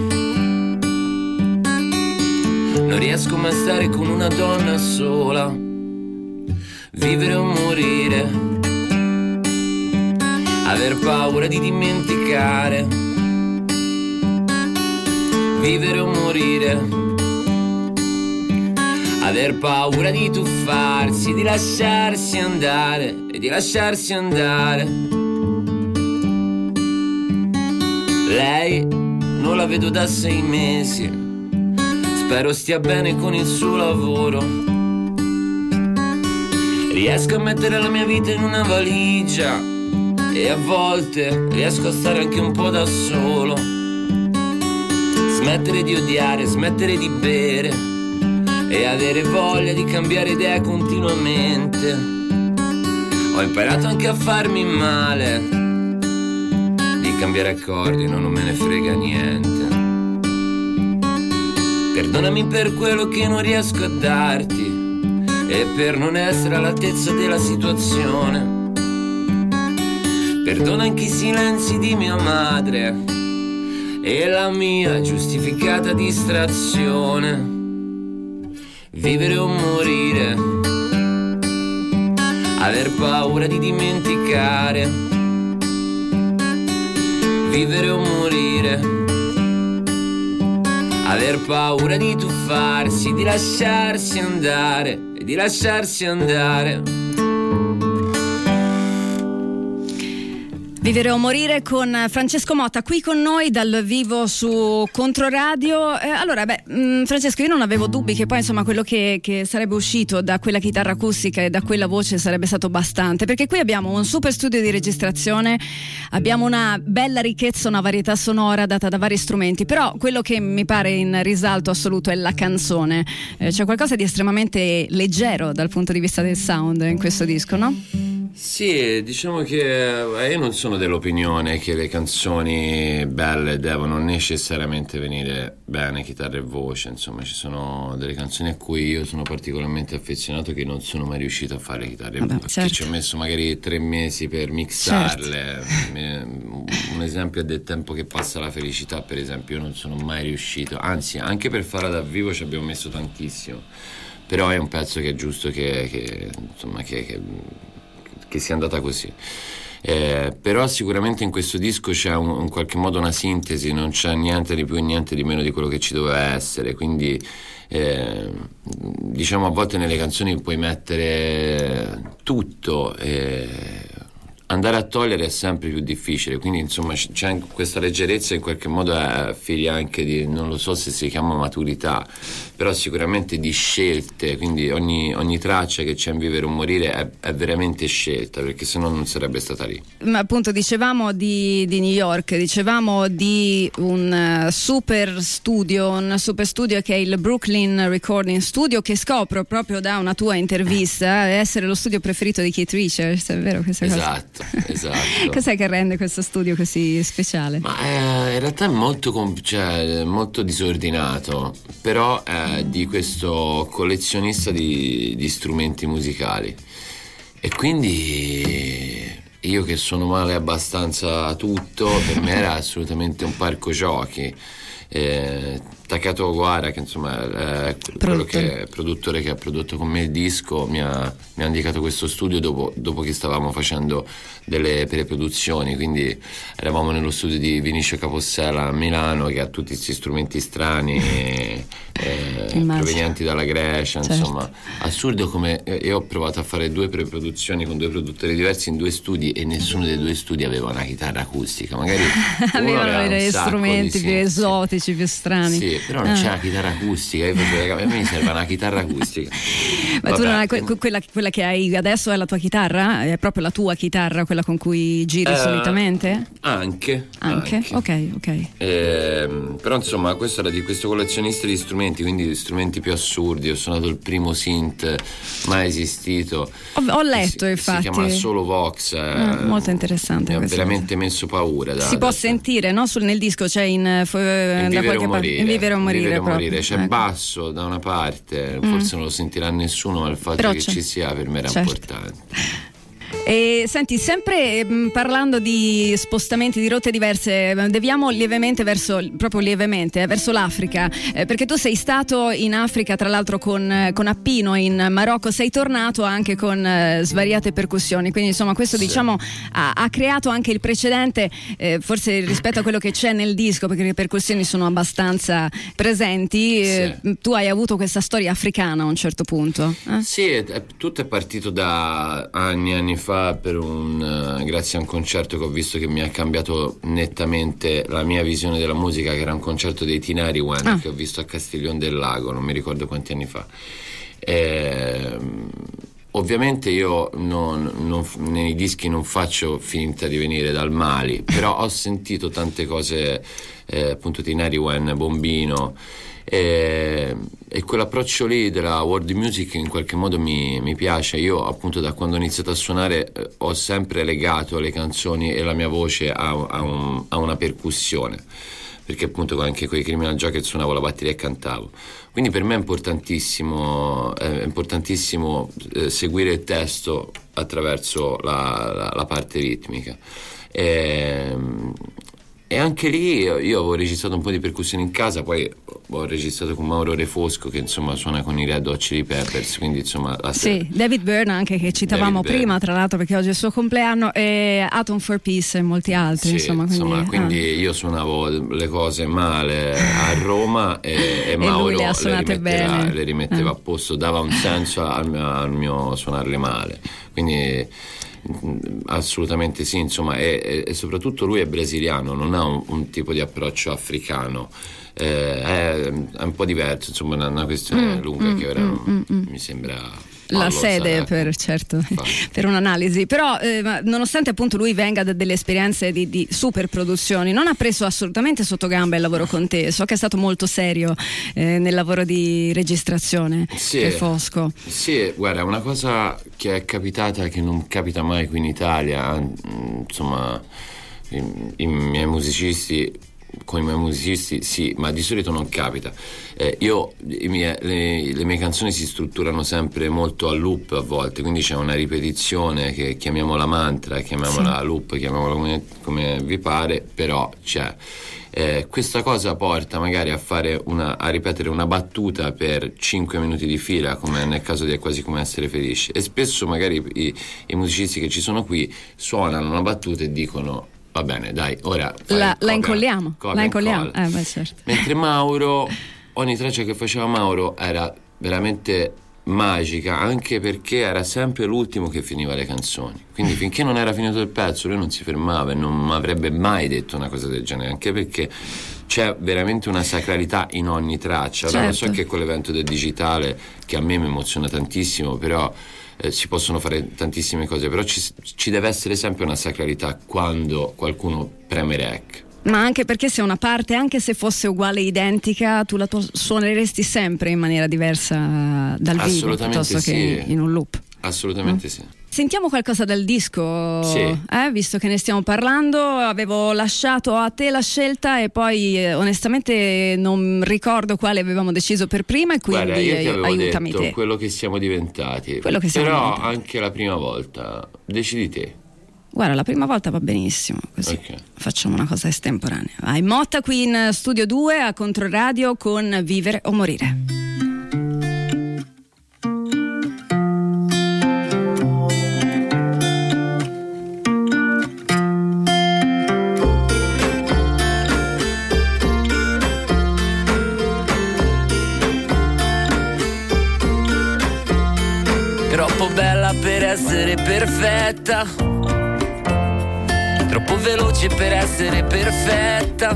non riesco mai a stare con una donna sola. Vivere o morire, aver paura di dimenticare. Vivere o morire, aver paura di tuffarsi, di lasciarsi andare e di lasciarsi andare. Lei non la vedo da sei mesi, spero stia bene con il suo lavoro. Riesco a mettere la mia vita in una valigia e a volte riesco a stare anche un po' da solo. Smettere di odiare, smettere di bere e avere voglia di cambiare idea continuamente. Ho imparato anche a farmi male, di cambiare accordi, no, non me ne frega niente. Perdonami per quello che non riesco a darti e per non essere all'altezza della situazione. Perdona anche i silenzi di mia madre e la mia giustificata distrazione. Vivere o morire, aver paura di dimenticare. Vivere o morire, aver paura di tuffarsi, di lasciarsi andare e di lasciarsi andare. Vivere o morire con Francesco Motta qui con noi dal vivo su Controradio. Eh, allora, beh, mh, Francesco, io non avevo dubbi che poi insomma quello che, che sarebbe uscito da quella chitarra acustica e da quella voce sarebbe stato bastante, perché qui abbiamo un super studio di registrazione, abbiamo una bella ricchezza, una varietà sonora data da vari strumenti, però quello che mi pare in risalto assoluto è la canzone. Eh, c'è qualcosa di estremamente leggero dal punto di vista del sound in questo disco, no? Sì, diciamo che io non sono dell'opinione che le canzoni belle devono necessariamente venire bene chitarra e voce, insomma ci sono delle canzoni a cui io sono particolarmente affezionato che non sono mai riuscito a fare chitarra e Vabbè, voce, certo. che ci ho messo magari tre mesi per mixarle. Certo. Un esempio è Del tempo che passa la felicità, per esempio, io non sono mai riuscito, anzi anche per farla dal vivo ci abbiamo messo tantissimo, però è un pezzo che è giusto che, che insomma che, che che sia andata così. Eh, però sicuramente in questo disco c'è un, in qualche modo una sintesi, non c'è niente di più e niente di meno di quello che ci doveva essere, quindi eh, diciamo a volte nelle canzoni puoi mettere tutto e andare a togliere è sempre più difficile, quindi insomma c'è anche questa leggerezza, in qualche modo è figlia anche di, non lo so se si chiama maturità, però sicuramente di scelte, quindi ogni, ogni traccia che c'è in Vivere o Morire è, è veramente scelta, perché se no non sarebbe stata lì. Ma appunto dicevamo di, di New York, dicevamo di un uh, super studio, un super studio che è il Brooklyn Recording Studio, che scopro proprio da una tua intervista essere lo studio preferito di Keith Richards, è vero questa cosa? Esatto. Esatto. Cos'è che rende questo studio così speciale? Ma eh, in realtà è molto, comp- cioè, molto disordinato, però è di questo collezionista di, di strumenti musicali, e quindi io che sono male abbastanza a tutto, per me era assolutamente un parco giochi. Eh, Takato Oguara, che insomma è quello che è produttore che ha prodotto con me il disco, mi ha, mi ha indicato questo studio dopo, dopo che stavamo facendo delle preproduzioni, quindi eravamo nello studio di Vinicio Capossela a Milano, che ha tutti questi strumenti strani eh, provenienti dalla Grecia, certo. Insomma assurdo come io ho provato a fare due preproduzioni con due produttori diversi in due studi e nessuno dei due studi aveva una chitarra acustica, magari avevano degli strumenti più esotici, più strani. Sì, però non ah. c'è una chitarra acustica, io facevo, a me mi serve una chitarra acustica. Ma tu non hai, que- quella, quella che hai adesso è la tua chitarra? È proprio la tua chitarra, quella con cui giri uh, solitamente? Anche. Anche? Anche. Ok, ok. Eh, però insomma questo era di questo collezionista di strumenti, quindi strumenti più assurdi. Ho suonato il primo synth mai esistito. Ho, ho letto si, infatti. Si chiama Solo Vox. Ah, eh, molto interessante. Mi ha veramente cosa. messo paura. Da, si può da, sentire, no? Sul, nel disco c'è in, in da Vivere qualche parte. In Vivere o Morire. Vivere o morire. C'è ecco. basso da una parte, forse mm. non lo sentirà nessuno, ma il fatto però che c'è. ci sia per me era certo. importante. E senti, sempre mh, parlando di spostamenti di rotte diverse, deviamo lievemente verso, proprio lievemente, eh, verso l'Africa, eh, perché tu sei stato in Africa tra l'altro con, con Appino in Marocco, sei tornato anche con eh, svariate percussioni, quindi insomma questo sì. diciamo ha, ha creato anche il precedente, eh, forse rispetto a quello che c'è nel disco, perché le percussioni sono abbastanza presenti, eh, sì. tu hai avuto questa storia africana a un certo punto. Eh? Sì, è, è, tutto è partito da anni e anni fa per un uh, grazie a un concerto che ho visto che mi ha cambiato nettamente la mia visione della musica, che era un concerto dei Tinari One ah. che ho visto a Castiglion del Lago, non mi ricordo quanti anni fa. E, ovviamente io non, non, nei dischi non faccio finta di venire dal Mali, però ho sentito tante cose, eh, appunto Tinari One, Bombino, e, e quell'approccio lì della world music in qualche modo mi, mi piace. Io appunto da quando ho iniziato a suonare eh, ho sempre legato le canzoni e la mia voce a, a, un, a una percussione, perché appunto anche con i Criminal Joker suonavo la batteria e cantavo, quindi per me è importantissimo è importantissimo eh, seguire il testo attraverso la, la, la parte ritmica. E, e anche lì io, io avevo registrato un po' di percussioni in casa, poi ho registrato con Mauro Refosco che insomma suona con i Red Hot Chili Peppers, quindi insomma la sì, David Byrne anche, che citavamo David prima Byrne, tra l'altro perché oggi è il suo compleanno, e Atom for Peace e molti altri, sì, insomma, quindi, insomma, quindi ah. io suonavo le cose male a Roma e, e E Mauro lui le ha le suonate rimetteva, bene. le rimetteva Ah. a posto, dava un senso al mio, al mio suonarle male, quindi assolutamente sì, insomma, e, e soprattutto lui è brasiliano, non ha un, un tipo di approccio africano, eh, è, è un po' diverso, insomma, una, una questione Mm, lunga mm, che ora mm, mm, mm. mi sembra la Paolo sede sarà, per, certo, Infatti. per un'analisi, però eh, ma nonostante appunto lui venga da delle esperienze di, di super produzioni, non ha preso assolutamente sotto gamba il lavoro con te. So che è stato molto serio eh, nel lavoro di registrazione, Sì. Refosco. Sì, guarda, una cosa che è capitata, che non capita mai qui in Italia, mm, insomma, i, i miei musicisti, con i miei musicisti sì, ma di solito non capita. Eh, io, i miei, le, le mie canzoni si strutturano sempre molto a loop a volte, quindi c'è una ripetizione che chiamiamola mantra, chiamiamola Sì. loop, chiamiamola come, come vi pare, però c'è. Eh, questa cosa porta magari a fare una, a ripetere una battuta per cinque minuti di fila, come nel caso di È quasi come essere felici, e spesso magari i, i musicisti che ci sono qui suonano una battuta e dicono va bene, dai, ora fai La, copia, la incolliamo, copia la e incolliamo. incolla. Eh, beh, certo. Mentre Mauro, ogni traccia che faceva Mauro era veramente magica, anche perché era sempre l'ultimo che finiva le canzoni, quindi finché non era finito il pezzo lui non si fermava e non avrebbe mai detto una cosa del genere, anche perché c'è veramente una sacralità in ogni traccia. Ora, lo so Certo. che con l'evento del digitale, che a me mi emoziona tantissimo, però eh, si possono fare tantissime cose, però ci, ci deve essere sempre una sacralità quando qualcuno preme rec. Ma anche perché se una parte, anche se fosse uguale, identica, tu la tu- suoneresti sempre in maniera diversa dal vivo Assolutamente piuttosto sì. che in un loop. Assolutamente Mm. sì. Sentiamo qualcosa dal disco, Sì. eh, visto che ne stiamo parlando. Avevo lasciato a te la scelta e poi eh, onestamente non ricordo quale avevamo deciso per prima, e quindi Guarda, io ti eh, avevo aiutami detto te. quello che siamo diventati, Quello che siamo però diventati. anche la prima volta decidi te. Guarda, la prima volta va benissimo, così Ok. facciamo una cosa estemporanea. Vai, Motta qui in Studio due a Controradio con Vivere o Morire. Troppo bella per essere perfetta, troppo veloce per essere perfetta,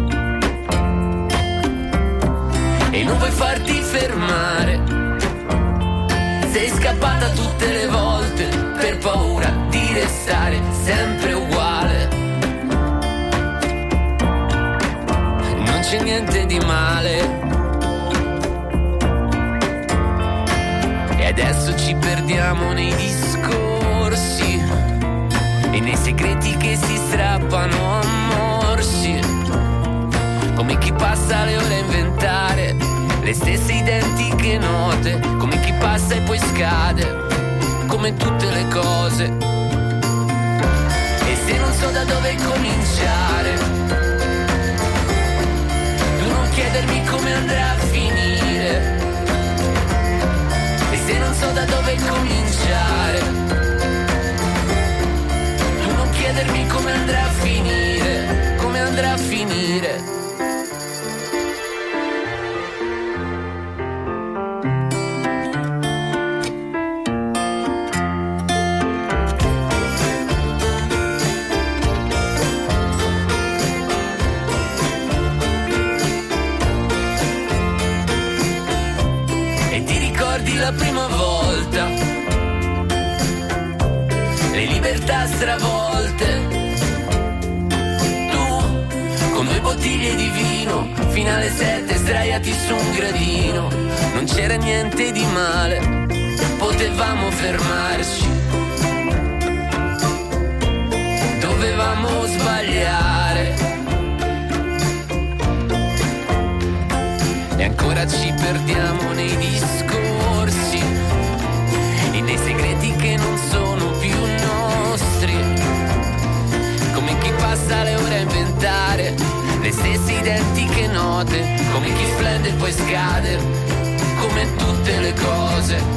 e non vuoi farti fermare. Sei scappata tutte le volte per paura di restare sempre uguale. Non c'è niente di male, e adesso ci perdiamo nei discorsi e nei segreti che si strappano a morsi, come chi passa le ore a inventare le stesse identiche note, come chi passa e poi scade, come tutte le cose. E se non so da dove cominciare, tu non chiedermi come andrà a finire. E se non so da dove cominciare, tu non chiedermi come andrà a finire, come andrà a finire. E ti ricordi la prima volta, le libertà stravolte, tu con due bottiglie di vino fino alle sette sdraiati su un gradino. Non c'era niente di male, potevamo fermarci, dovevamo sbagliare, e ancora ci perdiamo nei discorsi e nei segreti che non sono più nostri, come chi passa le ore a inventare chi splende e poi scade, come tutte le cose.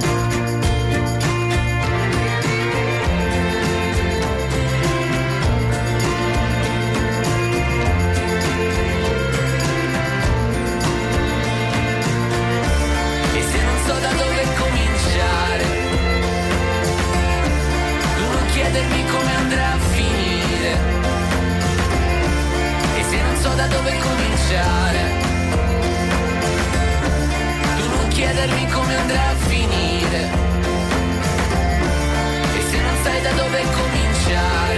Chiedermi come andrà a finire, e se non so da dove cominciare, tu non chiedermi come andrà a finire, e se non sai da dove cominciare,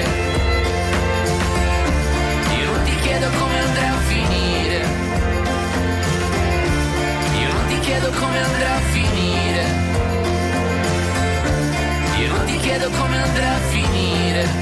io non ti chiedo come andrà a finire, io non ti chiedo come andrà a finire, io non ti chiedo come andrà a finire.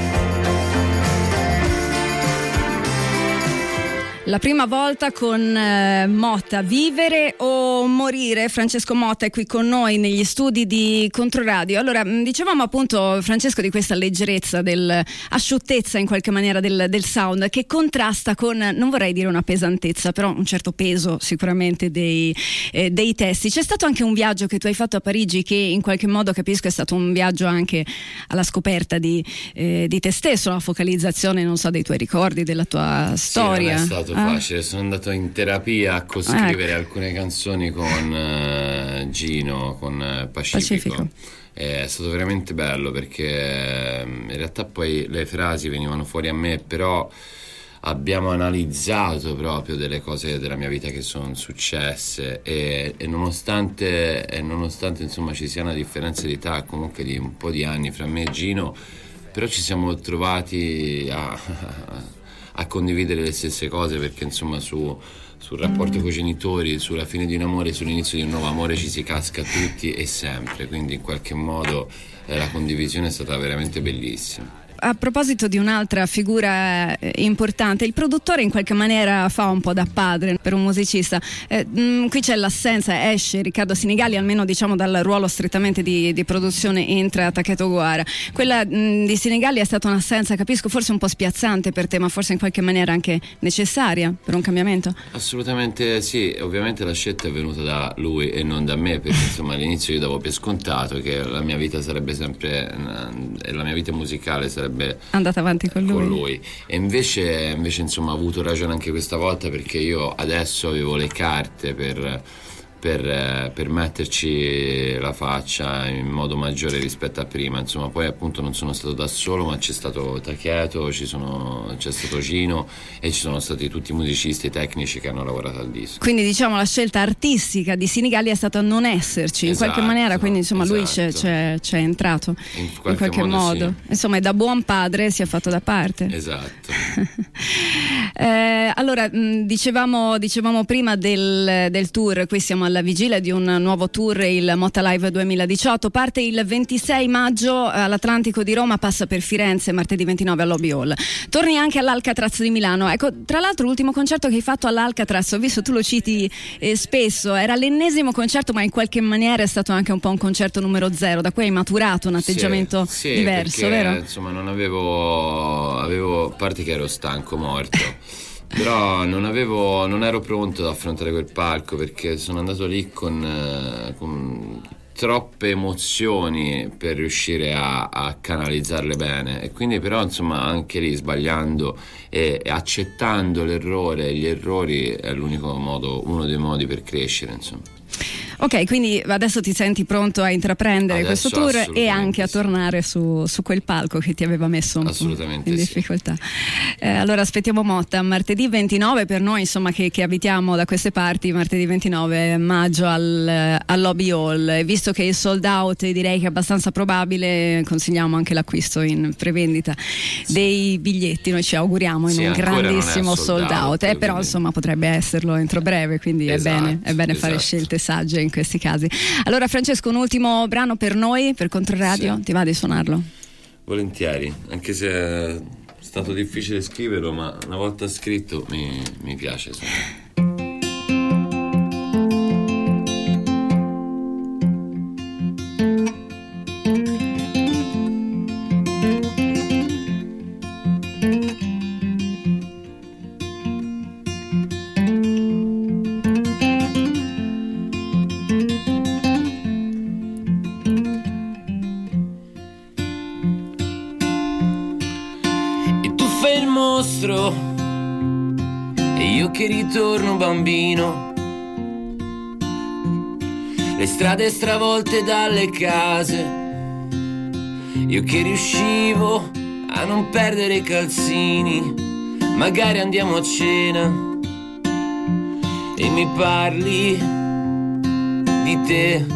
La prima volta con eh, Motta, Vivere o morire. Francesco Motta è qui con noi negli studi di Controradio. Allora, dicevamo appunto, Francesco, di questa leggerezza, dell'asciuttezza in qualche maniera del, del sound, che contrasta con, non vorrei dire una pesantezza, però un certo peso sicuramente dei, eh, dei testi. C'è stato anche un viaggio che tu hai fatto a Parigi, che in qualche modo, capisco, è stato un viaggio anche alla scoperta di, eh, di te stesso, la focalizzazione, non so, dei tuoi ricordi, della tua storia. Sì, non è stato facile, sono andato in terapia a coscrivere ecco. alcune canzoni con uh, Gino, con uh, Pacifico. Pacifico. È stato veramente bello perché in realtà poi le frasi venivano fuori a me, però abbiamo analizzato proprio delle cose della mia vita che sono successe e, e nonostante, e nonostante insomma ci sia una differenza di età comunque di un po' di anni fra me e Gino, però ci siamo trovati a a condividere le stesse cose, perché insomma su, sul rapporto con i genitori, sulla fine di un amore, sull'inizio di un nuovo amore ci si casca tutti e sempre, quindi in qualche modo eh, la condivisione è stata veramente bellissima. A proposito di un'altra figura importante, il produttore in qualche maniera fa un po' da padre per un musicista. Eh, mh, qui c'è l'assenza, esce Riccardo Sinigali, almeno diciamo dal ruolo strettamente di, di produzione entra Taketo Guara. Quella mh, di Sinigali è stata un'assenza, capisco, forse un po' spiazzante per te, ma forse in qualche maniera anche necessaria per un cambiamento? Assolutamente sì, ovviamente la scelta è venuta da lui e non da me, perché insomma all'inizio io davo per scontato che la mia vita sarebbe sempre, eh, la mia vita musicale sarebbe andata avanti con lui. con lui e invece, invece insomma ho avuto ragione anche questa volta, perché io adesso avevo le carte per, per, per metterci la faccia in modo maggiore rispetto a prima, insomma. Poi appunto non sono stato da solo, ma c'è stato Taketo, ci sono, c'è stato Gino e ci sono stati tutti i musicisti e tecnici che hanno lavorato al disco. Quindi diciamo la scelta artistica di Sinigali è stata non esserci, esatto, in qualche maniera, quindi insomma esatto. lui c'è, c'è, c'è entrato in qualche, in qualche modo, modo. Sì. Insomma, da buon padre si è fatto da parte. Esatto. eh, allora mh, dicevamo, dicevamo prima del, del tour, qui siamo alla vigilia di un nuovo tour, il Motta Live duemiladiciotto, parte il ventisei maggio all'Atlantico di Roma, passa per Firenze martedì ventinove all'Obi Hall, torni anche all'Alcatraz di Milano. Ecco, tra l'altro l'ultimo concerto che hai fatto all'Alcatraz, ho visto, tu lo citi eh, spesso, era l'ennesimo concerto, ma in qualche maniera è stato anche un po' un concerto numero zero, da cui hai maturato un atteggiamento sì, sì, diverso, perché, vero? Insomma non avevo, avevo, a parte che ero stanco, morto, però non avevo, non ero pronto ad affrontare quel palco, perché sono andato lì con, eh, con troppe emozioni per riuscire a, a canalizzarle bene, e quindi però insomma anche lì sbagliando e, e accettando l'errore, gli errori è l'unico modo, uno dei modi per crescere, insomma. Ok, quindi adesso ti senti pronto a intraprendere adesso questo tour e anche a tornare su, su quel palco che ti aveva messo un po' in difficoltà. Sì. Eh, allora aspettiamo Motta martedì ventinove, per noi insomma che, che abitiamo da queste parti, martedì ventinove maggio al, all'Obi Hall. E visto che è sold out, direi che è abbastanza probabile, consigliamo anche l'acquisto in prevendita sì. dei biglietti. Noi ci auguriamo in sì, un grandissimo sold, sold out, out eh, però insomma potrebbe esserlo entro breve, quindi esatto, è bene, è bene esatto. fare scelte sagge in questi casi. Allora Francesco, un ultimo brano per noi, per Controradio, sì. ti va di suonarlo? Volentieri, anche se è stato difficile scriverlo, ma una volta scritto mi, mi piace suonare. mostro e io che ritorno bambino. Le strade stravolte dalle case, io che riuscivo a non perdere i calzini. Magari andiamo a cena e mi parli di te,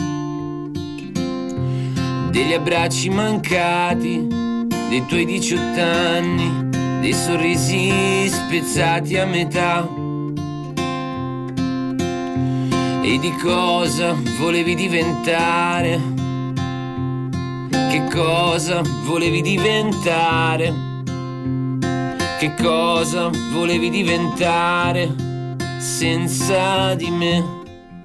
degli abbracci mancati, dei tuoi diciotto anni, dei sorrisi spezzati a metà, e di cosa volevi diventare, che cosa volevi diventare, che cosa volevi diventare senza di me.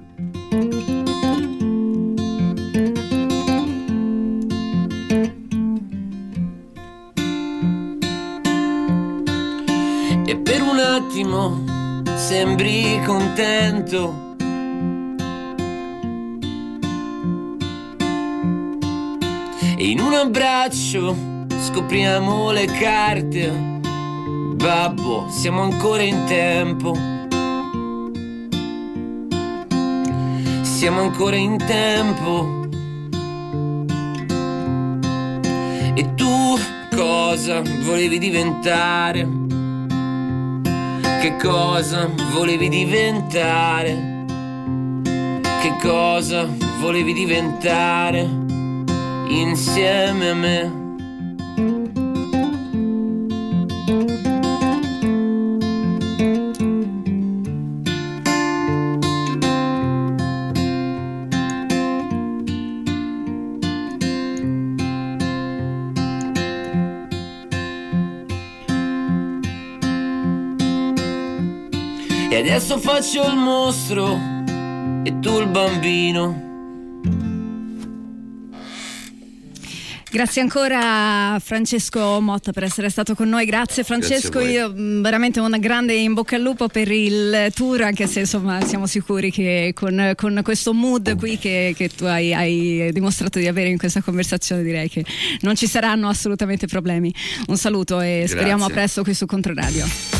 E per un attimo sembri contento, e in un abbraccio scopriamo le carte. Babbo, siamo ancora in tempo, siamo ancora in tempo. E tu cosa volevi diventare? Che cosa volevi diventare? Che cosa volevi diventare insieme a me? E adesso faccio il mostro e tu il bambino. Grazie ancora Francesco Motta per essere stato con noi. Grazie Francesco, Grazie io mh, veramente un grande in bocca al lupo per il tour, anche se insomma siamo sicuri che con, con questo mood qui che, che tu hai, hai dimostrato di avere in questa conversazione, direi che non ci saranno assolutamente problemi. Un saluto e Grazie. speriamo a presto qui su Controradio.